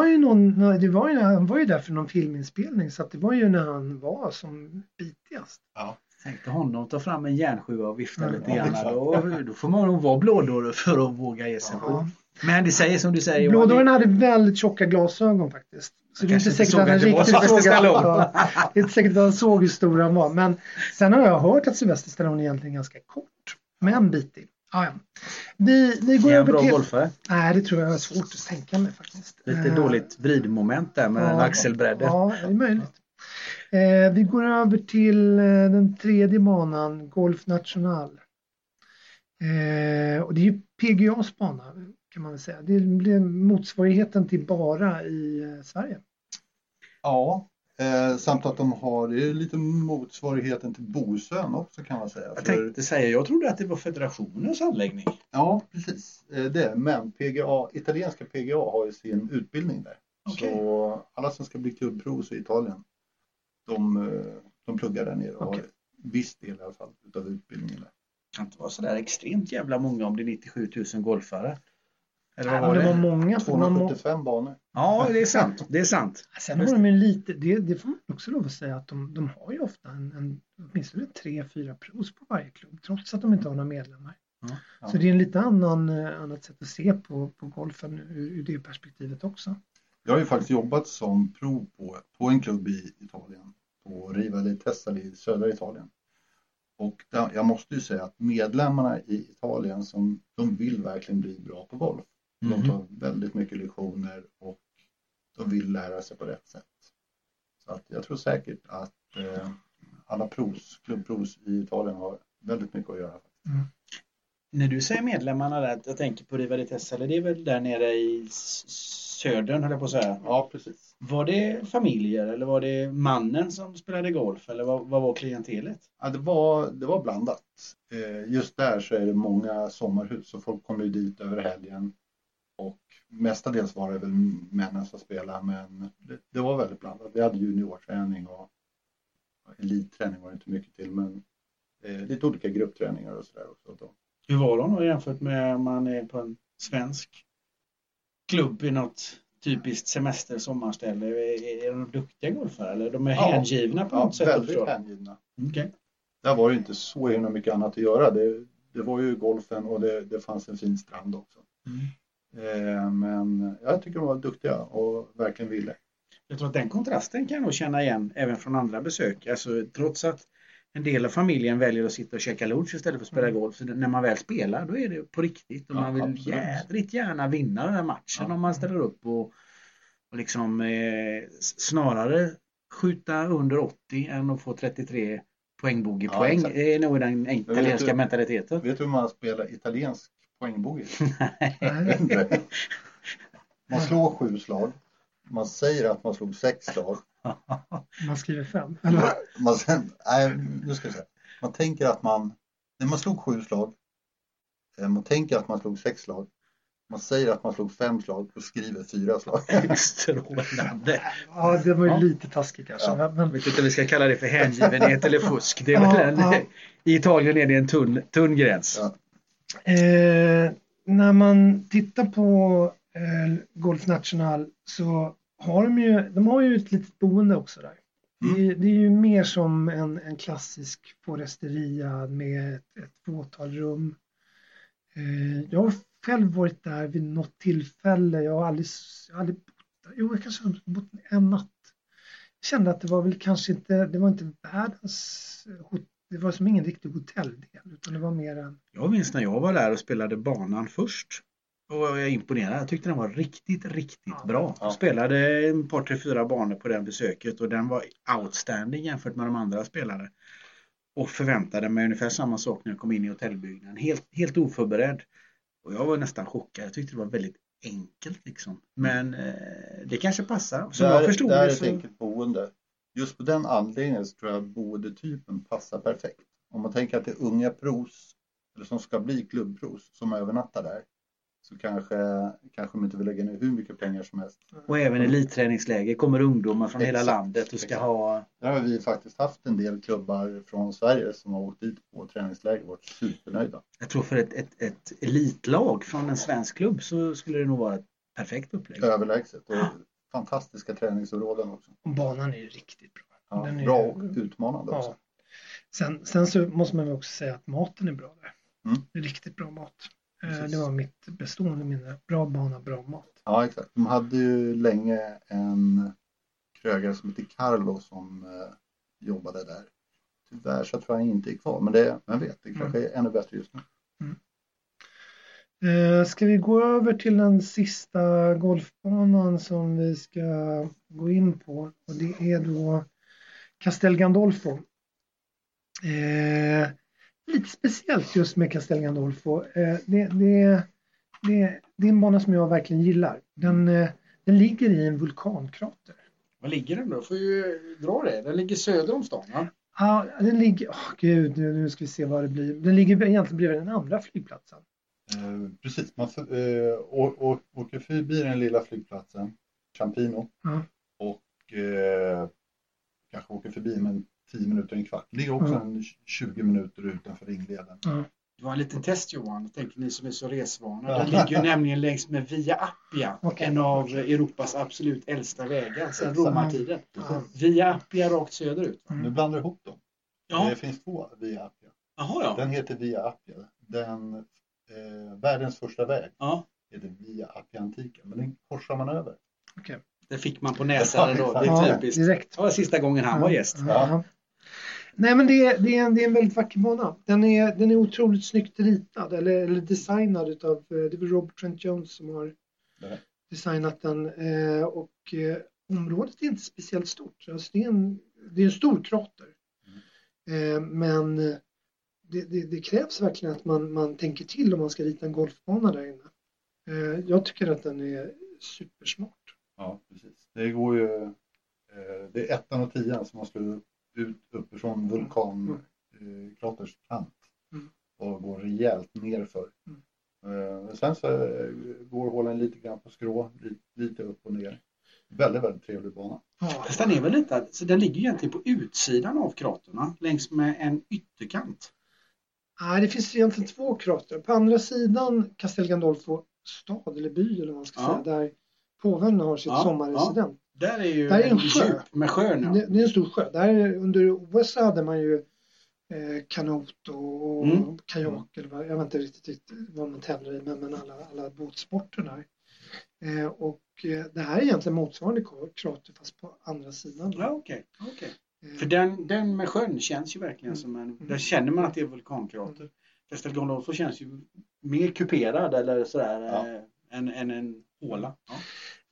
han var ju där för någon filminspelning, så att det var ju när han var som bitigast. Ja. Tänkte honom ta fram en järnsjua och vifta lite grann. Då får man nog vara blådåre för att våga ge sig på. Men det säger som du säger. Blådåren hade väldigt tjocka glasögon faktiskt. Så det är inte säkert att han det är inte säkert att han såg hur stor han var. Men sen har jag hört att Sylvester Stallone är egentligen ganska kort. Men bitig. Ja. Vi går över till... golfare? Nej, det tror jag är svårt att tänka mig faktiskt. Lite dåligt vridmoment där med axelbredden. Ja, det är möjligt. Vi går över till den tredje banan, Golf National. Och det är ju PGAs bana kan man väl säga. Det blir motsvarigheten till bara i Sverige. Ja, samt att de har det är lite motsvarigheten till Bosön också kan man säga. Jag trodde att det var federationens anläggning. Ja, precis. Men italienska PGA har ju sin utbildning där. Okay. Så alla som ska bli klubbpros i Italien, de pluggar där nere och har viss del i alla fall utav utbildningen där. Det kan inte vara sådär extremt jävla många om det är 97 000 golfare. Eller vad det var många. 275 banor. Ja, det är sant. Sen har de ju lite, det får man också lov att säga, att de har ju ofta åtminstone 3-4 pros på varje klubb, trots att de inte har några medlemmar. Ja. Så det är en lite annat sätt att se på golfen ur det perspektivet också. Jag har ju faktiskt jobbat som pro på en klubb i Italien, på Riva di Tessali i södra Italien. Och jag måste ju säga att medlemmarna i Italien de vill verkligen bli bra på golf. De tar väldigt mycket lektioner och de vill lära sig på rätt sätt. Så att jag tror säkert att alla klubbpros i Italien har väldigt mycket att göra. När du säger medlemmarna där, jag tänker på Riva di Tessali, det är väl där nere i södern, höll jag på att säga. Ja, precis. Var det familjer eller var det mannen som spelade golf eller vad var klientelet? Ja, det var blandat. Just där så är det många sommarhus så folk kommer ju dit över helgen. Och mestadels var det väl männen som spelade, men det var väldigt blandat. Vi hade juniorträning och elitträning var det inte mycket till, men lite olika gruppträningar och sådär också. Hur var de då jämfört med om man är på en svensk klubb i något typiskt sommarställe? Är de duktiga golfare eller de är hängivna på något sätt? Ja, väldigt hängivna. Okay. Där var det inte så himla mycket annat att göra. Det var ju golfen och det fanns en fin strand också. Men jag tycker de var duktiga och verkligen ville. Jag tror att den kontrasten kan jag nog känna igen även från andra besök. Alltså, trots att en del av familjen väljer att sitta och käka lunch istället för att spela golf. Så när man väl spelar, då är det på riktigt. Och man vill jädrigt gärna vinna den här matchen om man ställer upp. Och Och liksom snarare skjuta under 80 än att få 33 poängbogeypoäng. exakt. Det är nog den italienska mentaliteten. Vet du hur man spelar italiensk poängbogey? Nej. Man slår 7 slag. Man säger att man slog 6 slag. Man skriver 5. Nu ska jag säga. Man tänker att när man slog 7 slag. Man tänker att man slog 6 slag. Man säger att man slog 5 slag och skriver 4 slag. Strålande. Ja, det var ju lite taskigt kanske. Ja. Men, Jag vet inte om vi ska kalla det för hängivenhet eller fusk. Det är väl I Italien är det en tunn gräns. Ja. När man tittar på Golf National så har de har ju ett litet boende också där. Det är ju mer som en klassisk foresteria med ett fåtal rum. Jag har själv varit där vid något tillfälle. Jag har aldrig bott där. Jo, jag kanske har bott en natt. Jag kände att det var väl kanske inte, det var inte världens, det var som ingen riktig hotelldel utan det var mer en... Jag minns när jag var där och spelade banan först. Och jag är imponerad. Jag tyckte den var riktigt bra. Jag spelade ett par, 3-4 banor på den besöket och den var outstanding jämfört med de andra spelare. Och förväntade mig ungefär samma sak när jag kom in i hotellbyggnaden. Helt oförberedd. Och jag var nästan chockad. Jag tyckte det var väldigt enkelt liksom. Men det kanske passar. Så jag förstod det är det ett enkelt boende. Just på den anledningen så tror jag att boendetypen passar perfekt. Om man tänker att det är unga pros eller som ska bli klubbpros som övernattar där. Så kanske de inte vill lägga ner hur mycket pengar som helst. Och även i elitträningsläger kommer ungdomar från hela landet och ska ha... Där har vi faktiskt haft en del klubbar från Sverige som har åkt dit på träningsläger och varit supernöjda. Jag tror för ett elitlag från en svensk klubb så skulle det nog vara ett perfekt upplägg. Överlägset och fantastiska träningsområden också. Och banan är ju riktigt bra. Ja, Den är bra och utmanande också. Sen så måste man också säga att maten är bra där. Det är riktigt bra mat. Precis. Det var mitt bestående minne. Bra bana, bra mat. Ja, exakt. De hade ju länge en krögare som heter Carlo som jobbade där. Tyvärr så tror jag inte är kvar. Men det kanske är ännu bättre just nu. Ska vi gå över till den sista golfbanan som vi ska gå in på. Och det är då Castel Gandolfo. Lite speciellt just med Castel Gandolfo. Det är en bana som jag verkligen gillar. Den ligger i en vulkankrater. Var ligger den då? Får ju dra det. Den ligger söder om stan, va? Ja, den ligger... Gud, nu ska vi se vad det blir. Den ligger egentligen bredvid den andra flygplatsen. Precis, man åker förbi den lilla flygplatsen, Campino. Och kanske åker förbi med 10 minuter, en kvart. Det ligger också en 20 minuter utanför ringleden. Det var en liten test, Johan. Tänker ni som är så resvana. Den ligger ju nämligen längs med Via Appia. En av Europas absolut äldsta vägar sedan romartiden. Via Appia rakt söderut. Nu blandar du ihop dem. Ja. Det finns 2 Via Appia. Jaha, ja. Den heter Via Appia. Den världens första väg heter Via Appia Antica. Men den korsar man över. Okay. Det fick man på näsan då. Det är typiskt. Direkt. Det var sista gången han var gäst. Nej, men det är en väldigt vacker bana. Den är otroligt snyggt ritad eller designad utav det är Robert Trent Jones som har designat den. Och området är inte speciellt stort. Alltså det är en stor krater. Men det krävs verkligen att man tänker till om man ska rita en golfbana där inne. Jag tycker att den är supersmart. Ja, precis. Det går ju... Det är 1 och 10 som man slår ut uppifrån vulkankraters kant. Och går rejält nerför. Sen så går hålen lite grann på skrå. Lite upp och ner. Väldigt, väldigt trevlig bana. Fast den är väl lite... Så den ligger egentligen på utsidan av kraterna. Längs med en ytterkant. Nej, det finns egentligen 2 krater. På andra sidan Castel Gandolfo stad eller by eller vad man ska säga. Där påven har sitt sommarresident. Där är ju en sjö. Med sjön. Det är en stor sjö. Där under OS hade man ju kanot och kajak eller vad, jag vet inte riktigt vad man tävlar i men alla båtsporter där. Och det här är egentligen motsvarande krater fast på andra sidan. Ja, okej. För den med sjön känns ju verkligen som en... Där känner man att det är vulkankrater. Castel Gandolfo känns ju mer kuperad eller sådär än en håla.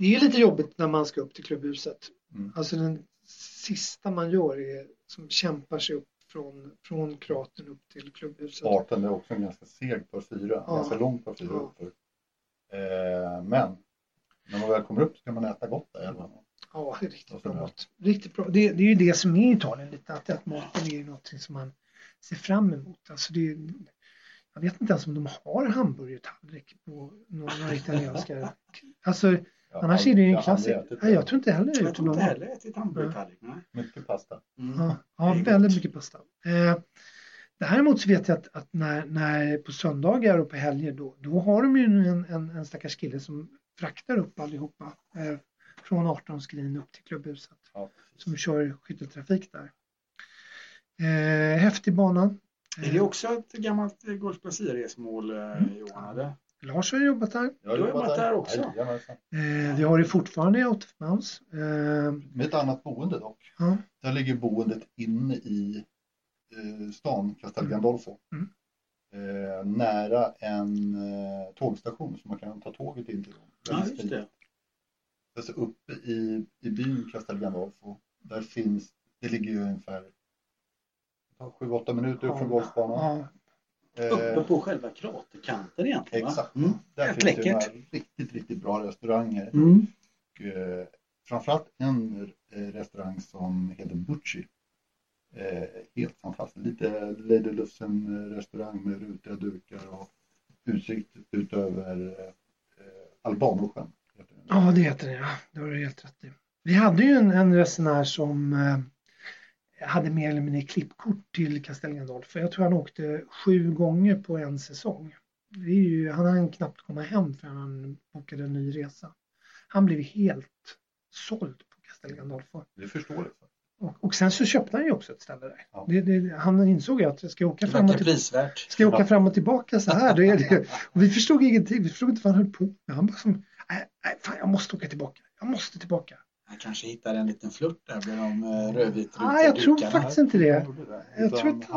Det är lite jobbigt när man ska upp till klubbhuset. Mm. Alltså den sista man gör är som kämpar sig upp från kratern upp till klubbhuset. Starten är också en ganska seg par 4. Ja. Ganska lång par 4 uppför. Men när man väl kommer upp så kan man äta gott där. Ja, det är riktigt bra mat. Riktigt bra. Det är ju det som är i Italien lite. Att maten är något som man ser fram emot. Alltså jag vet inte ens om de har hamburgertallrik på några italienska. Alltså annars är det ju en klassiker. Jag tror inte heller jag tror inte heller ätit hamburgertallrik. Mycket pasta. Ja, väldigt mycket pasta. Däremot så vet jag att när på söndagar och på helger då har de ju en stackars kille som fraktar upp allihopa från 18 skrin upp till klubbhuset. Ja, som kör skytteltrafik där. Häftig bana. Är det också ett gammalt golfbasirresmål, Johan? Eller? Lars har jobbat där. Jag har jobbat där också. Vi har det fortfarande i Out of Bounds. Med ett annat boende dock. Ja. Där ligger boendet inne i stan, Castel Gandolfo. Nära en tågstation som man kan ta tåget in till. Ja, just det. Alltså uppe i byn Castel Gandolfo. Där finns, det ligger ju ungefär 7-8 minuter upp från golfbanan. Uppe på själva kraterkanten egentligen. Exakt. Va? Där finns det några riktigt bra restauranger. Och, framförallt en restaurang som heter Bucci. Helt fantastiskt. Lite Lady Lufsen restaurang med rutiga dukar och utsikt ut över Albanosjön. Ja, det heter det. Ja. Det har du helt rätt i. Vi hade ju en resenär som hade mer eller mindre klippkort till Castel Gandolfo. Jag tror han åkte 7 gånger på en säsong. Han hann knappt komma hem för han bokade en ny resa. Han blev helt såld på Castel Gandolfo. Det förstår jag. Och sen så köpte han ju också ett ställe där. Ja. Han insåg ju att jag ska åka fram och tillbaka så här. Då är det. Och vi förstod ingenting. Vi förstod inte vad han höll på med. Han bara som, nej, fan, jag måste åka tillbaka. Jag måste tillbaka. Han kanske hittade en liten flört där med de rödvita. Nej, jag tror faktiskt inte det. Jag tror att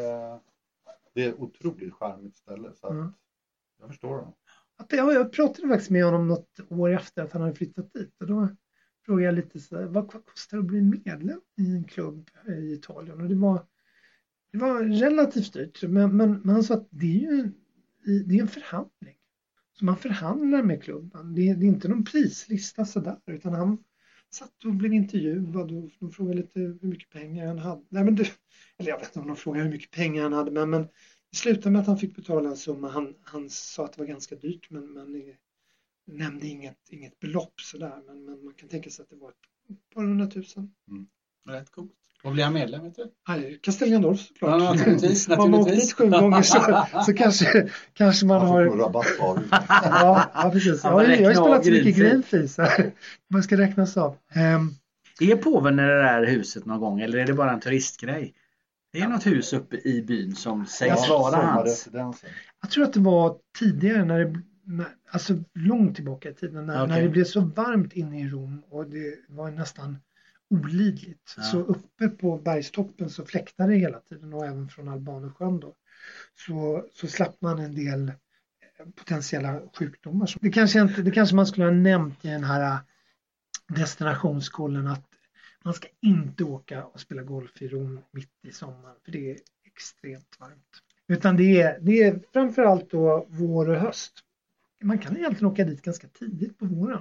det är ett otroligt charmigt ställe. Så att jag förstår honom. Jag pratade faktiskt med honom något år efter att han hade flyttat dit. Och då frågade jag lite så här, vad kostar det att bli medlem i en klubb i Italien? Och det var relativt dyrt. Men han sa att det är en förhandling. Så man förhandlar med klubben. Det är inte någon prislista sådär. Utan han satt och blev intervjuad och de frågade lite hur mycket pengar han hade. Nej, men eller jag vet inte om de frågade hur mycket pengar han hade. Men det slutade med att han fick betala en summa. Han sa att det var ganska dyrt men nämnde inget belopp sådär. Men man kan tänka sig att det var ett par 100 000. Rätt coolt. Och blir han medlem, vet du? Nej, Castel Gandolfo såklart. Ja, naturligtvis. Man har åkt dit 7 gånger så kanske man har... rabatt av. Ja, precis. Jag har spelat så mycket Greenfees. Man ska räknas av. Är påven i det där huset någon gång? Eller är det bara en turistgrej? Det är något hus uppe i byn som sägs vara hans. Jag tror att det var tidigare alltså långt tillbaka i tiden när det blev så varmt inne i Rom och det var nästan olidligt. Ja. Så uppe på bergstoppen så fläktade det hela tiden och även från Albanosjön då. Så slapp man en del potentiella sjukdomar. Det kanske man skulle ha nämnt i den här destinationskollen att man ska inte åka och spela golf i Rom mitt i sommaren för det är extremt varmt. Utan det är framförallt då vår och höst. Man kan egentligen åka dit ganska tidigt på våren.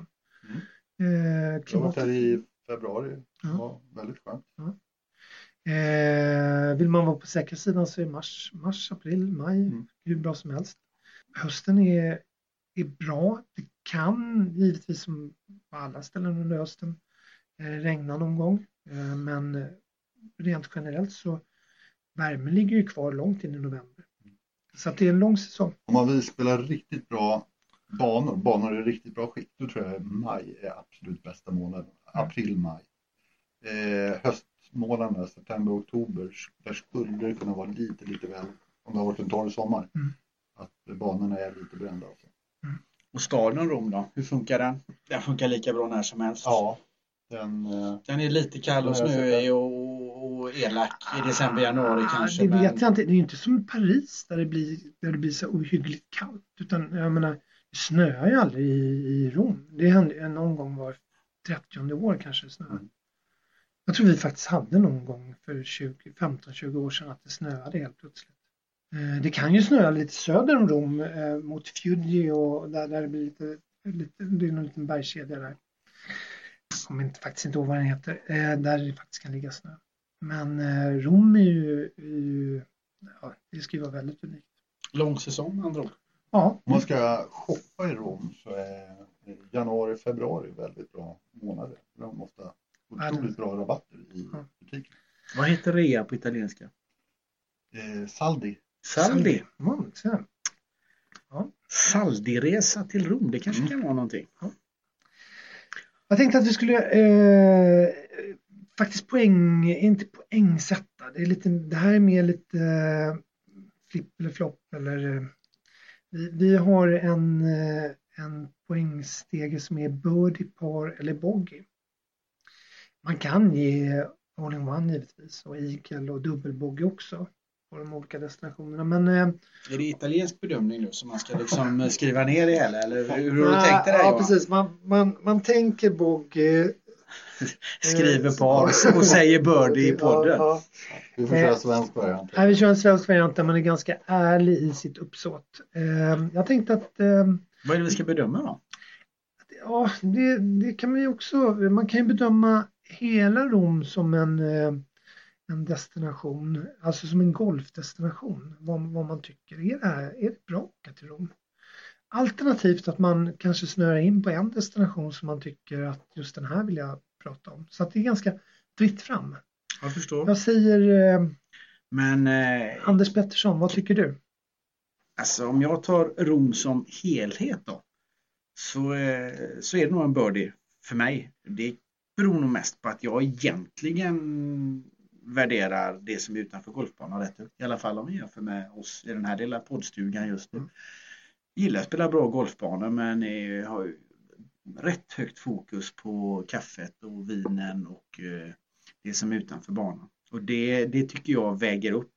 Jag var där i februari. Det var väldigt skönt. Vill man vara på säkra sidan så är mars, april, maj hur bra som helst. Hösten är bra. Det kan givetvis som på alla ställen under hösten regna någon gång. Men rent generellt så värmen ligger ju kvar långt in i november. Så att det är en lång säsong. Om man vill spela riktigt bra banor i riktigt bra skick, då tror jag maj är absolut bästa månaden. April, maj. Höstmånaderna, september, oktober, där skulle det kunna vara lite väl, om det har varit en torr sommar, att banorna är lite brända. Också. Och staden Rom då, hur funkar den? Den funkar lika bra när som helst. Ja. Den är lite kall och snöig och elak i december, januari kanske. Det vet jag inte. Det är inte som Paris där det blir så ohyggligt kallt. Utan jag menar, Det snöar ju aldrig i Rom. Det hände någon gång var 30:e år kanske det snöade. Jag tror vi faktiskt hade någon gång för 15-20 år sedan att det snöade helt plötsligt. Det kan ju snöa lite söder om Rom mot Fiuggi och där det blir lite det är någon liten bergskedja där. Jag kommer faktiskt inte ihåg vad den heter. Där det faktiskt kan ligga snö. Men Rom är ju ja, det ska ju vara väldigt unikt. Lång säsong andra ord. Ja. Om man ska shoppa i Rom så är januari, februari väldigt bra månader. De har ofta otroligt bra rabatter i butiken. Vad heter rea på italienska? Saldi. Saldi. Ja. Saldiresa till Rom, det kanske kan vara någonting. Ja. Jag tänkte att vi skulle faktiskt inte poängsätta. Det här är mer lite flipp eller flopp. Vi har en poängstege som är birdie, par eller bogey. Man kan ge all-in-one givetvis och eagle och dubbelbogey också på de olika destinationerna. Men, är det italiensk bedömning nu som man ska liksom skriva ner det eller hur har du tänkt det där? Ja, precis. Man tänker bogey. Skriver par och säger birdie i podden. Ja. Vi får köra svensk variant. Vi kör en svensk variant där man är ganska ärlig i sitt uppsåt. Jag tänkte att... Vad är det vi ska bedöma då? Ja, det kan vi också. Man kan ju bedöma hela Rom som en destination, alltså som en golfdestination. Vad man tycker. Är det bra att åka till Rom? Alternativt att man kanske snörar in på en destination som man tycker att just den här vill jag prata om. Så att det är ganska fritt fram. Jag förstår. Jag säger Men Anders Pettersson, vad tycker du? Alltså om jag tar Rom som helhet då så är det nog en birdie för mig. Det beror nog mest på att jag egentligen värderar det som är utanför golfbanan rätt upp. I alla fall om vi jämför med oss i den här lilla poddstugan just nu. Gillar att spela bra golfbanor men har ju rätt högt fokus på kaffet och vinen och det som är utanför banan. Och det tycker jag väger upp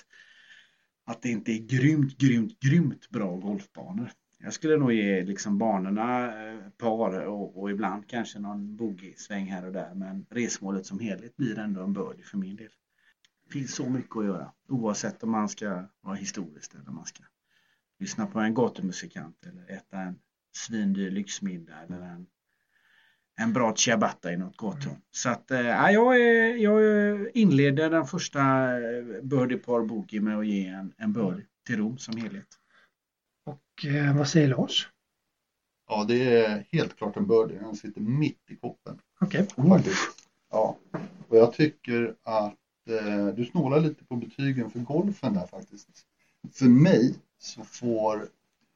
att det inte är grymt bra golfbanor. Jag skulle nog ge liksom banorna par och ibland kanske någon bogey-sväng här och där. Men resmålet som helhet blir ändå en birdie för min del. Det finns så mycket att göra. Oavsett om man ska vara historiskt eller om man ska lyssna på en gatumusikant eller äta en svindyr lyxmiddag eller en bra ciabatta i något gathörn. Så att jag inleder den första birdie par bogey med att ge en birdie till Rom som helhet. Och vad säger Lars? Ja, det är helt klart en birdie. Den sitter mitt i koppen. Okej. Faktiskt. Ja. Och jag tycker att du snålar lite på betygen för golfen där faktiskt. För mig så får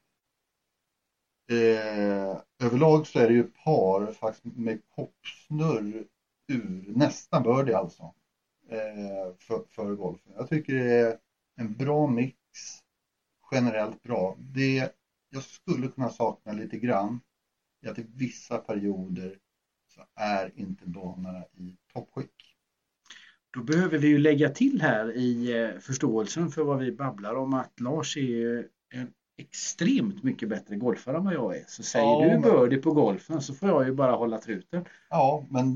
överlag så är det ju par faktiskt med popsnurr ur nästan birdie alltså för golfen. Jag tycker det är en bra mix, generellt bra. Det jag skulle kunna sakna lite grann är att i vissa perioder så är inte banorna i toppskick. Då behöver vi ju lägga till här i förståelsen för vad vi babblar om att Lars är en extremt mycket bättre golfare än vad jag är. Så säger du birdie på golfen så får jag ju bara hålla truten. Ja, men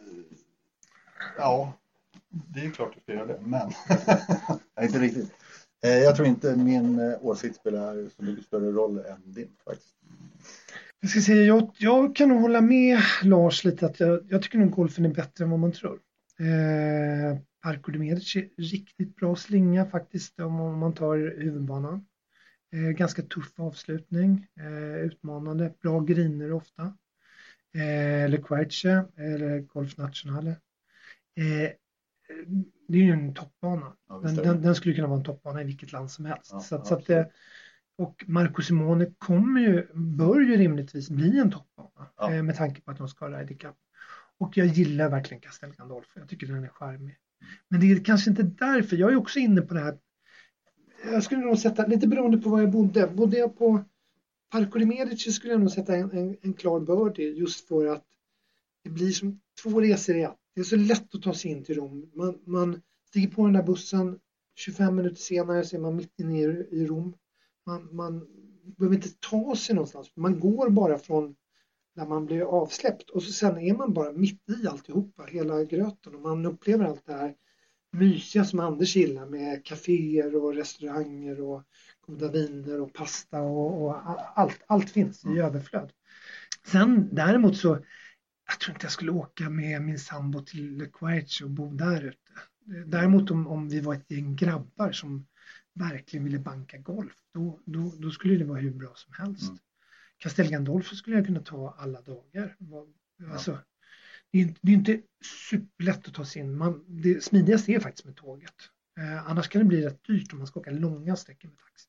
ja, det är klart att du ska göra det, men inte riktigt. Jag tror inte min åsikt spelar så mycket större roll än din faktiskt. Jag ska säga, jag kan nog hålla med Lars lite att jag tycker nog golfen är bättre än vad man tror. Parco di Medici, riktigt bra slinga faktiskt om man tar huvudbanan. Ganska tuff avslutning, utmanande, bra griner ofta. Le Querce eller Golf Nationale. Det är ju en toppbana. Ja, den skulle kunna vara en toppbana i vilket land som helst. Ja, så att och Marco Simone bör ju rimligtvis bli en toppbana med tanke på att de ska Ryder Cup. Och jag gillar verkligen Castel Gandolfo. Jag tycker den är charmig. Men det är kanske inte därför. Jag är också inne på det här. Jag skulle nog sätta, lite beroende på var jag bodde. Bodde jag på Parco di Medici skulle jag nog sätta en klar birdie. Just för att det blir som 2 resor i ett. Det är så lätt att ta sig in till Rom. Man stiger på den där bussen. 25 minuter senare så är man mitt inne i Rom. Man behöver inte ta sig någonstans. Man går bara från när man blir avsläppt och så sen är man bara mitt i alltihopa, hela gröten, och man upplever allt det här mysiga som Anders gillar med kaféer och restauranger och goda viner och pasta och allt finns i överflöd. Sen däremot så jag tror inte jag skulle åka med min sambo till Le Querche och bo där ute. Däremot om vi var ett gäng grabbar som verkligen ville banka golf, då skulle det vara hur bra som helst. Castel Gandolfo skulle jag kunna ta alla dagar. Alltså, det är inte superlätt att ta sig in. Det smidigaste är faktiskt med tåget. Annars kan det bli rätt dyrt om man ska åka långa sträckor med taxi.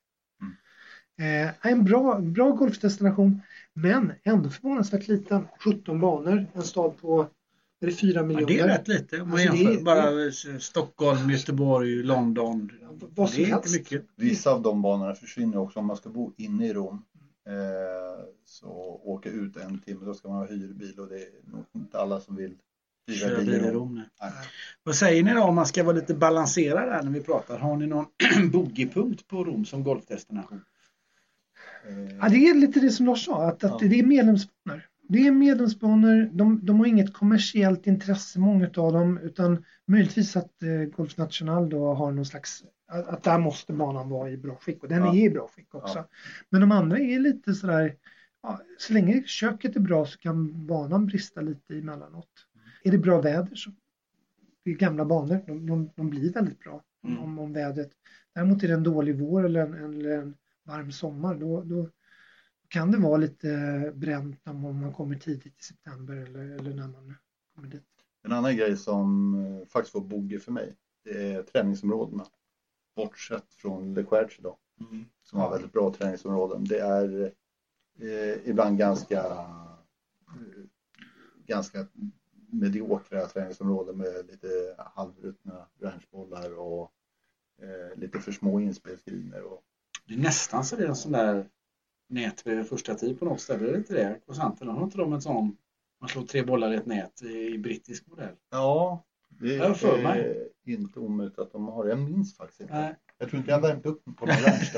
En bra golfdestination, men ändå förvånansvärt liten. 17 banor, en stad på 4 miljoner. Ja, det är rätt lite. Om man jämför bara Stockholm, Göteborg, London. Det är inte mycket. Vissa av de banorna försvinner också om man ska bo inne i Rom. Så åka ut en timme, då ska man ha hyrbil, och det är nog inte alla som vill hyra bil i Rom. Vad säger ni då om man ska vara lite balanserad här när vi pratar? Har ni någon bogeypunkt på Rom som golfdestination? Ja, det är lite det som Lars sa, att det är medlemsbanor. Det är medlemsbanor, de har inget kommersiellt intresse, många av dem, utan möjligtvis att Golf National då har någon slags, att där måste banan vara i bra skick, och den är i bra skick också. Men de andra är lite sådär, så länge köket är bra så kan banan brista lite emellanåt. Är det bra väder så det är gamla banor, de blir väldigt bra om vädret. Däremot är det en dålig vår eller en varm sommar, då kan det vara lite bränt om man kommer tidigt i september eller när man kommer dit. En annan grej som faktiskt var bogey för mig, det är träningsområdena. Bortsett från Le Querche då, som har väldigt bra träningsområden. Det är ibland ganska mediokra träningsområden med lite halvruttna rangebollar och lite för små inspelsgriner. Det är nästan så det är en sån där nät vid första tid på något ställe, är det inte det? Korsanterna har inte de en sån, man slår 3 bollar i ett nät i brittisk modell? Ja, det är inte omöjligt att de har det. Jag minns faktiskt inte. Nej. Jag tror inte jag värmt upp på någon range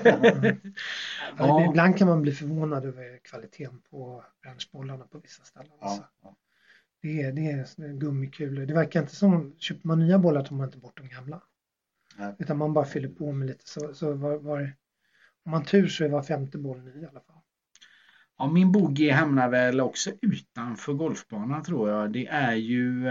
där. Ibland kan man bli förvånad över kvaliteten på rangebollarna på vissa ställen. Det är gummikulor. Det verkar inte som, köper man nya bollar tar man inte bort de gamla. Nej. Utan man bara fyller på med lite. Så om man tur så är var 5:e boll ny i alla fall. Ja, min bogey hamnar väl också utanför golfbanan tror jag. Det är ju,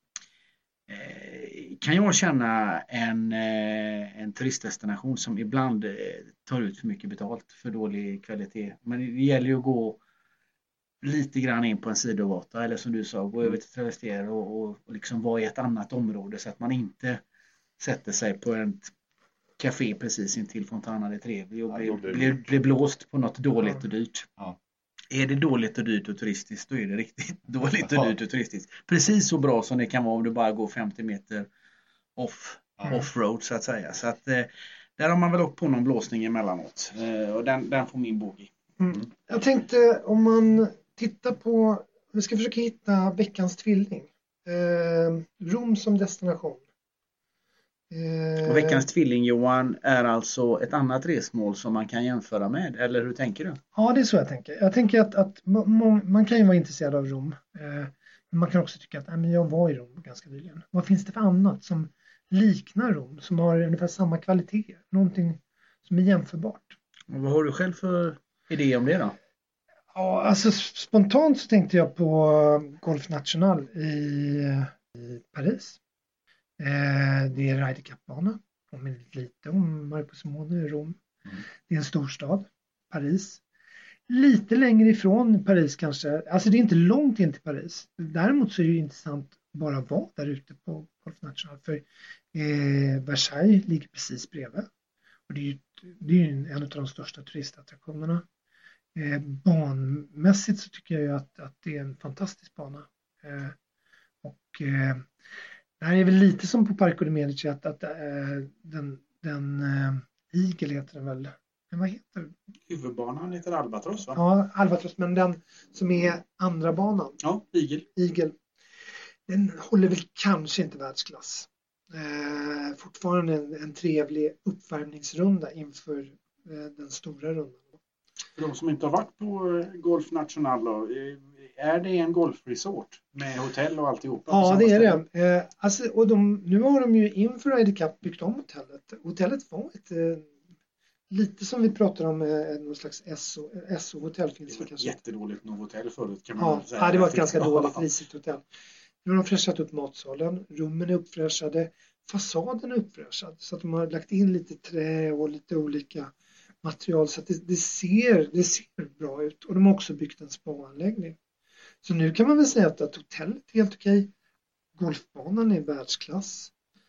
kan jag känna en turistdestination som ibland tar ut för mycket betalt för dålig kvalitet. Men det gäller ju att gå lite grann in på en sidogata, eller som du sa, gå över till Trelleborg och liksom vara i ett annat område så att man inte sätter sig på ett café precis intill Fontana di Trevi och blir blåst på något dåligt och dyrt. Ja. Är det dåligt och dyrt och turistiskt, då är det riktigt dåligt och dyrt och turistiskt. Precis så bra som det kan vara om du bara går 50 meter off-road så att säga. Så att där har man väl åkt på någon blåsning emellanåt. Och den får min bogey. Jag tänkte om man tittar på, vi ska försöka hitta veckans tvilling. Rom som destination. Och veckans tvilling, Johan, är alltså ett annat resmål som man kan jämföra med, eller hur tänker du? Ja, det är så jag tänker. Jag tänker att man kan ju vara intresserad av Rom. Men man kan också tycka att men jag var i Rom ganska nyligen. Vad finns det för annat som liknar Rom, som har ungefär samma kvalitet? Någonting som är jämförbart. Och vad har du själv för idé om det då? Ja, alltså spontant så tänkte jag på Golf National i Paris. Det är Ryder Cup-bana. Påminner lite om Marco Simone i Rom. Det är en storstad, Paris. Lite längre ifrån Paris kanske. Alltså det är inte långt in till Paris. Däremot så är det intressant bara att vara där ute på Golf National. För Versailles ligger precis bredvid. Och det är ju en av de största turistattraktionerna. Banmässigt så tycker jag ju att det är en fantastisk bana. Det här är väl lite som på Parco di Medici att den Eagle heter den väl. Men vad heter huvudbanan heter Albatros, va? Ja, Albatros, men den som är andra banan. Ja, Eagle. Den håller väl kanske inte världsklass. Fortfarande en trevlig uppvärmningsrunda inför den stora rundan. För de som inte har varit på Golf National då, är det en golfresort med hotell och alltihopa? Ja, det är det. Alltså, och nu har de ju inför Ryder Cup byggt om hotellet. Hotellet var lite som vi pratade om, någon slags SO-hotell. Det var ett jättedåligt hotell förut kan man säga. Ja, det var ett ganska dåligt risigt hotell. Nu har de fräschat upp matsalen, rummen är uppfräschade, fasaden är uppfräschad. Så att de har lagt in lite trä och lite olika material så att det ser bra ut. Och de har också byggt en spaanläggning. Så nu kan man väl säga att hotellet är helt okej. Golfbanan är världsklass.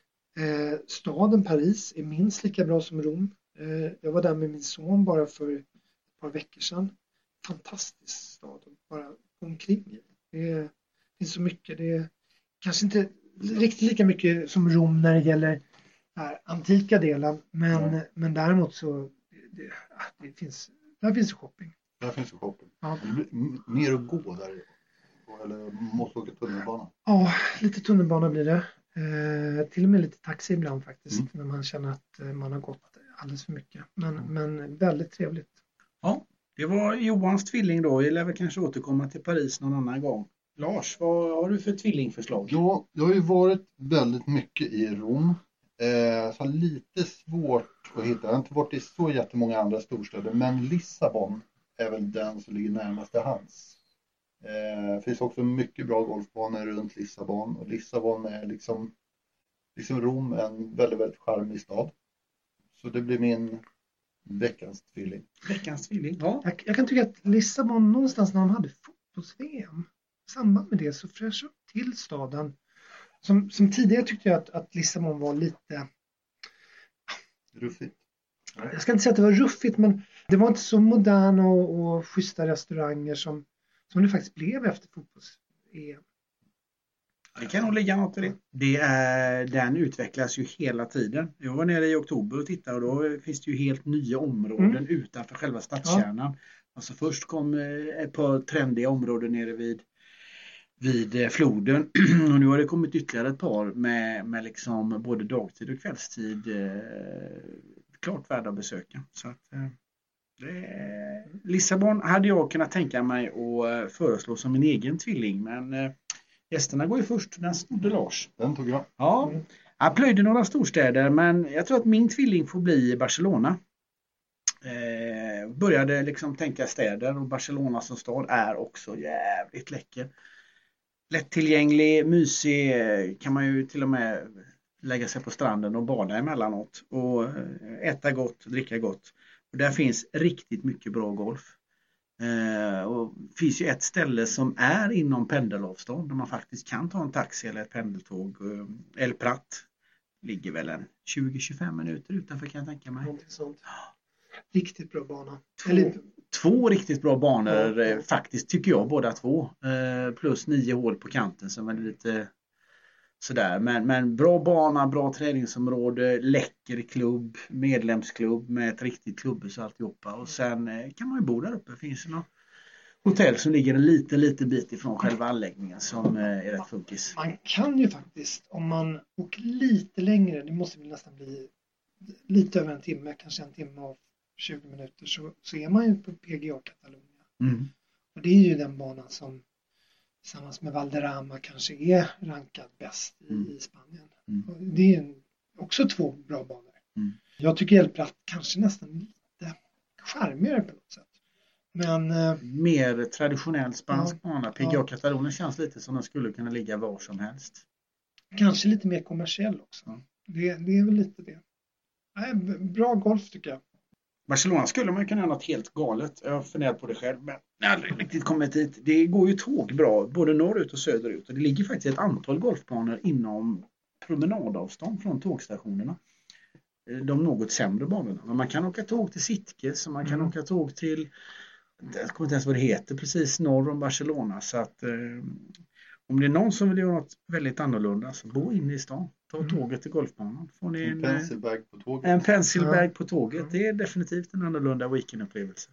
Staden Paris är minst lika bra som Rom. Jag var där med min son bara för ett par veckor sedan. Fantastisk stad att bara omkring i. Det finns så mycket. Det är kanske inte riktigt lika mycket som Rom när det gäller antika delen. Men däremot så där finns shopping. Där finns det shopping. Ja. Det blir mer att gå där. Eller måste åka tunnelbana. Ja, lite tunnelbana blir det. Till och med lite taxi ibland faktiskt. När man känner att man har gått alldeles för mycket. Men väldigt trevligt. Ja, det var Johans tvilling då. Vi lär väl kanske återkomma till Paris någon annan gång. Lars, vad har du för tvillingförslag? Ja, jag har ju varit väldigt mycket i Rom. Så lite svårt att hitta. Jag har inte varit i så jättemånga andra storstäder. Men Lissabon är väl den som ligger närmast till hands. Det finns också mycket bra golfbanor runt Lissabon. Och Lissabon är liksom Rom en väldigt, väldigt charmig stad. Så det blir min veckans tvilling. Veckans tvilling, ja. Jag kan tycka att Lissabon någonstans när de hade fotbolls-VM. I samband med det så fräschade upp till staden. Som tidigare tyckte jag att Lissabon var lite... Ruffigt. Jag ska inte säga att det var ruffigt, men det var inte så moderna och schyssta restauranger som det faktiskt blev efter fotbolls-EM. Det kan nog ligga något i det. Den utvecklas ju hela tiden. Jag var nere i oktober och tittade och då finns det ju helt nya områden utanför själva stadskärnan. Ja. Alltså först kom ett par trendiga områden nere vid floden och nu har det kommit ytterligare ett par med liksom både dagtid och kvällstid klart värda att besöka. Så att, Lissabon hade jag kunnat tänka mig att föreslå som min egen tvilling, men gästerna går ju först, den snodde Lars. Den tog jag. Ja, jag plöjde några storstäder, men jag tror att min tvilling får bli Barcelona. Började liksom tänka städer och Barcelona som stad är också jävligt läcker. Lättillgänglig, mysig, kan man ju till och med lägga sig på stranden och bada emellanåt och äta gott, dricka gott. Och där finns riktigt mycket bra golf. Och det finns ju ett ställe som är inom pendelavstånd där man faktiskt kan ta en taxi eller ett pendeltåg. El Prat ligger väl en 20-25 minuter utanför kan jag tänka mig. Någonting sånt. Riktigt bra bana. Två riktigt bra banor faktiskt tycker jag båda två. Plus 9 hål på kanten som är lite sådär. Men bra bana, bra träningsområde, läcker klubb, medlemsklubb med ett riktigt klubbhus och alltihopa. Och sen kan man ju bo där uppe. Det finns något hotell som ligger en liten bit ifrån själva anläggningen som är rätt funkis. Man kan ju faktiskt, om man åker lite längre, det måste väl nästan bli lite över en timme, kanske en timme och 20 minuter, så är man ju på PGA Catalonia. Mm. Och det är ju den banan som tillsammans med Valderrama kanske är rankad bäst i Spanien. Och det är också 2 bra banor. Jag tycker El Prat kanske nästan lite charmigare på något sätt. Men, mer traditionell spansk bana. PGA Catalonia känns lite som den skulle kunna ligga var som helst. Kanske lite mer kommersiell också. Det är väl lite det. Nej, bra golf tycker jag. Barcelona skulle man kunna göra något helt galet. Jag har funderat på det själv, men jag har aldrig riktigt kommit hit. Det går ju tåg bra, både norrut och söderut. Och det ligger faktiskt ett antal golfbanor inom promenadavstånd från tågstationerna. De något sämre banorna. Men man kan åka tåg till Sitges och man kan åka tåg till, jag kommer inte ens vad det heter, precis norr om Barcelona. Så att om det är någon som vill göra något väldigt annorlunda så bo inne i stan. Ta tåget till golfbanan. Får ni en penselbag på tåget. En penselbag på tåget. Det är definitivt en annorlunda weekendupplevelse.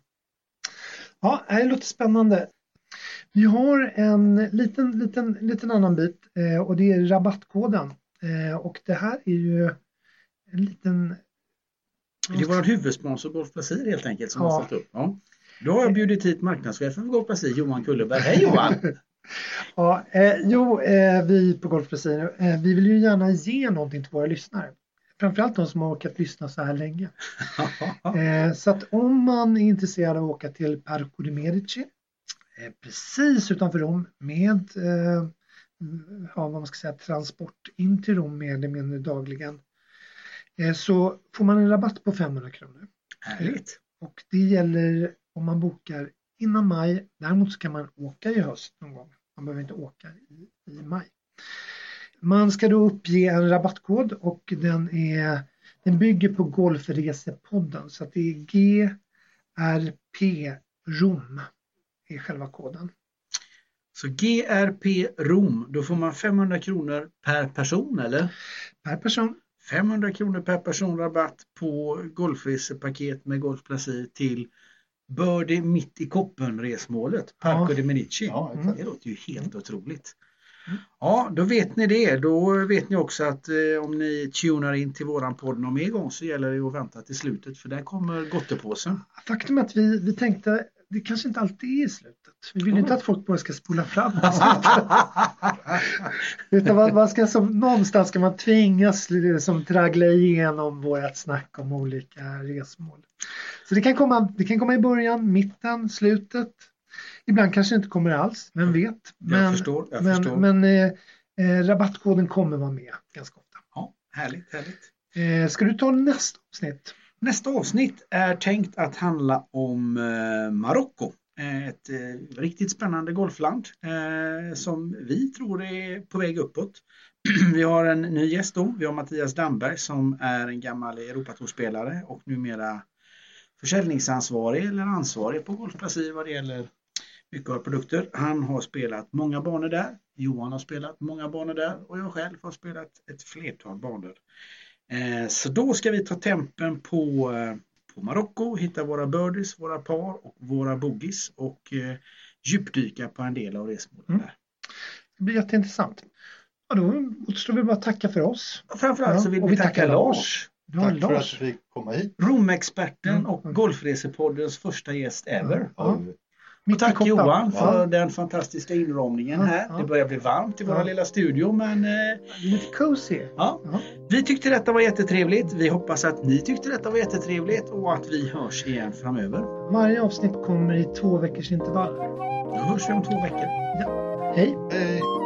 Ja, det låter spännande. Vi har en liten annan bit och det är rabattkoden. Och det här är ju en liten... Det var en huvudsponsor Golf Plaisir helt enkelt som har ställt upp. Ja. Då har jag bjudit hit marknadschefen för Golfprecis, Johan Kullenberg. Hej Johan! Ja, vi på Golfprecis, vi vill ju gärna ge någonting till våra lyssnare. Framförallt de som har åkat lyssna så här länge. Så att om man är intresserad av att åka till Parco de Medici, precis utanför Rom med vad man ska säga, transport in till Rom mer eller mindre dagligen, så får man en rabatt på 500 kronor. Härligt! Och det gäller om man bokar innan maj. Däremot så kan man åka i höst någon gång. Man behöver inte åka i maj. Man ska då uppge en rabattkod och den bygger på Golfresepodden. Så att det är GRP ROM är själva koden. Så GRP ROM, då får man 500 kronor per person eller? Per person. 500 kronor per person rabatt på golfresepaket med Golfprecis till Birdie mitt i koppen resmålet, Parco de Medici. Ja, det låter ju helt otroligt. Ja, då vet ni det. Då vet ni också att om ni tunar in till våran podd någon mer gång så gäller det att vänta till slutet, för där kommer gottepåsen. Faktum är att vi tänkte, det kanske inte alltid är i slutet. Vi vill inte att folk bara ska spola fram. Utan någonstans ska man tvingas traggla igenom vårat snack om olika resmål. Så det kan komma i början, mitten, slutet. Ibland kanske inte kommer alls, men vet. Jag förstår. Men rabattkoden kommer vara med ganska ofta. Ja, härligt. Ska du ta nästa avsnitt? Nästa avsnitt är tänkt att handla om Marocko. Ett riktigt spännande golfland som vi tror är på väg uppåt. Vi har en ny gäst då. Vi har Mattias Damberg som är en gammal Europatourspelare och numera försäljningsansvarig eller ansvarig på Golfprecis vad det gäller mycket av produkter. Han har spelat många banor där. Johan har spelat många banor där och jag själv har spelat ett flertal banor. Så då ska vi ta tempen på Marocko, hitta våra birdies, våra par och våra bogies och djupdyka på en del av resmålen där. Det blir jätteintressant. Ja, då återstår vi bara tacka för oss. Och framförallt så vill vi tacka Lars. Tack för att vi fick komma hit. Romexperten och Golfresepoddens första gäst ever. Ja. Och tack Johan för den fantastiska inramningen här. Det börjar bli varmt i vår lilla studio, men lite cozy. Ja. Vi tyckte detta var jättetrevligt. Vi hoppas att ni tyckte detta var jättetrevligt och att vi hörs igen framöver. Varje avsnitt kommer i 2 veckors intervall. Då hörs vi om 2 veckor. Ja. Hej. Hej.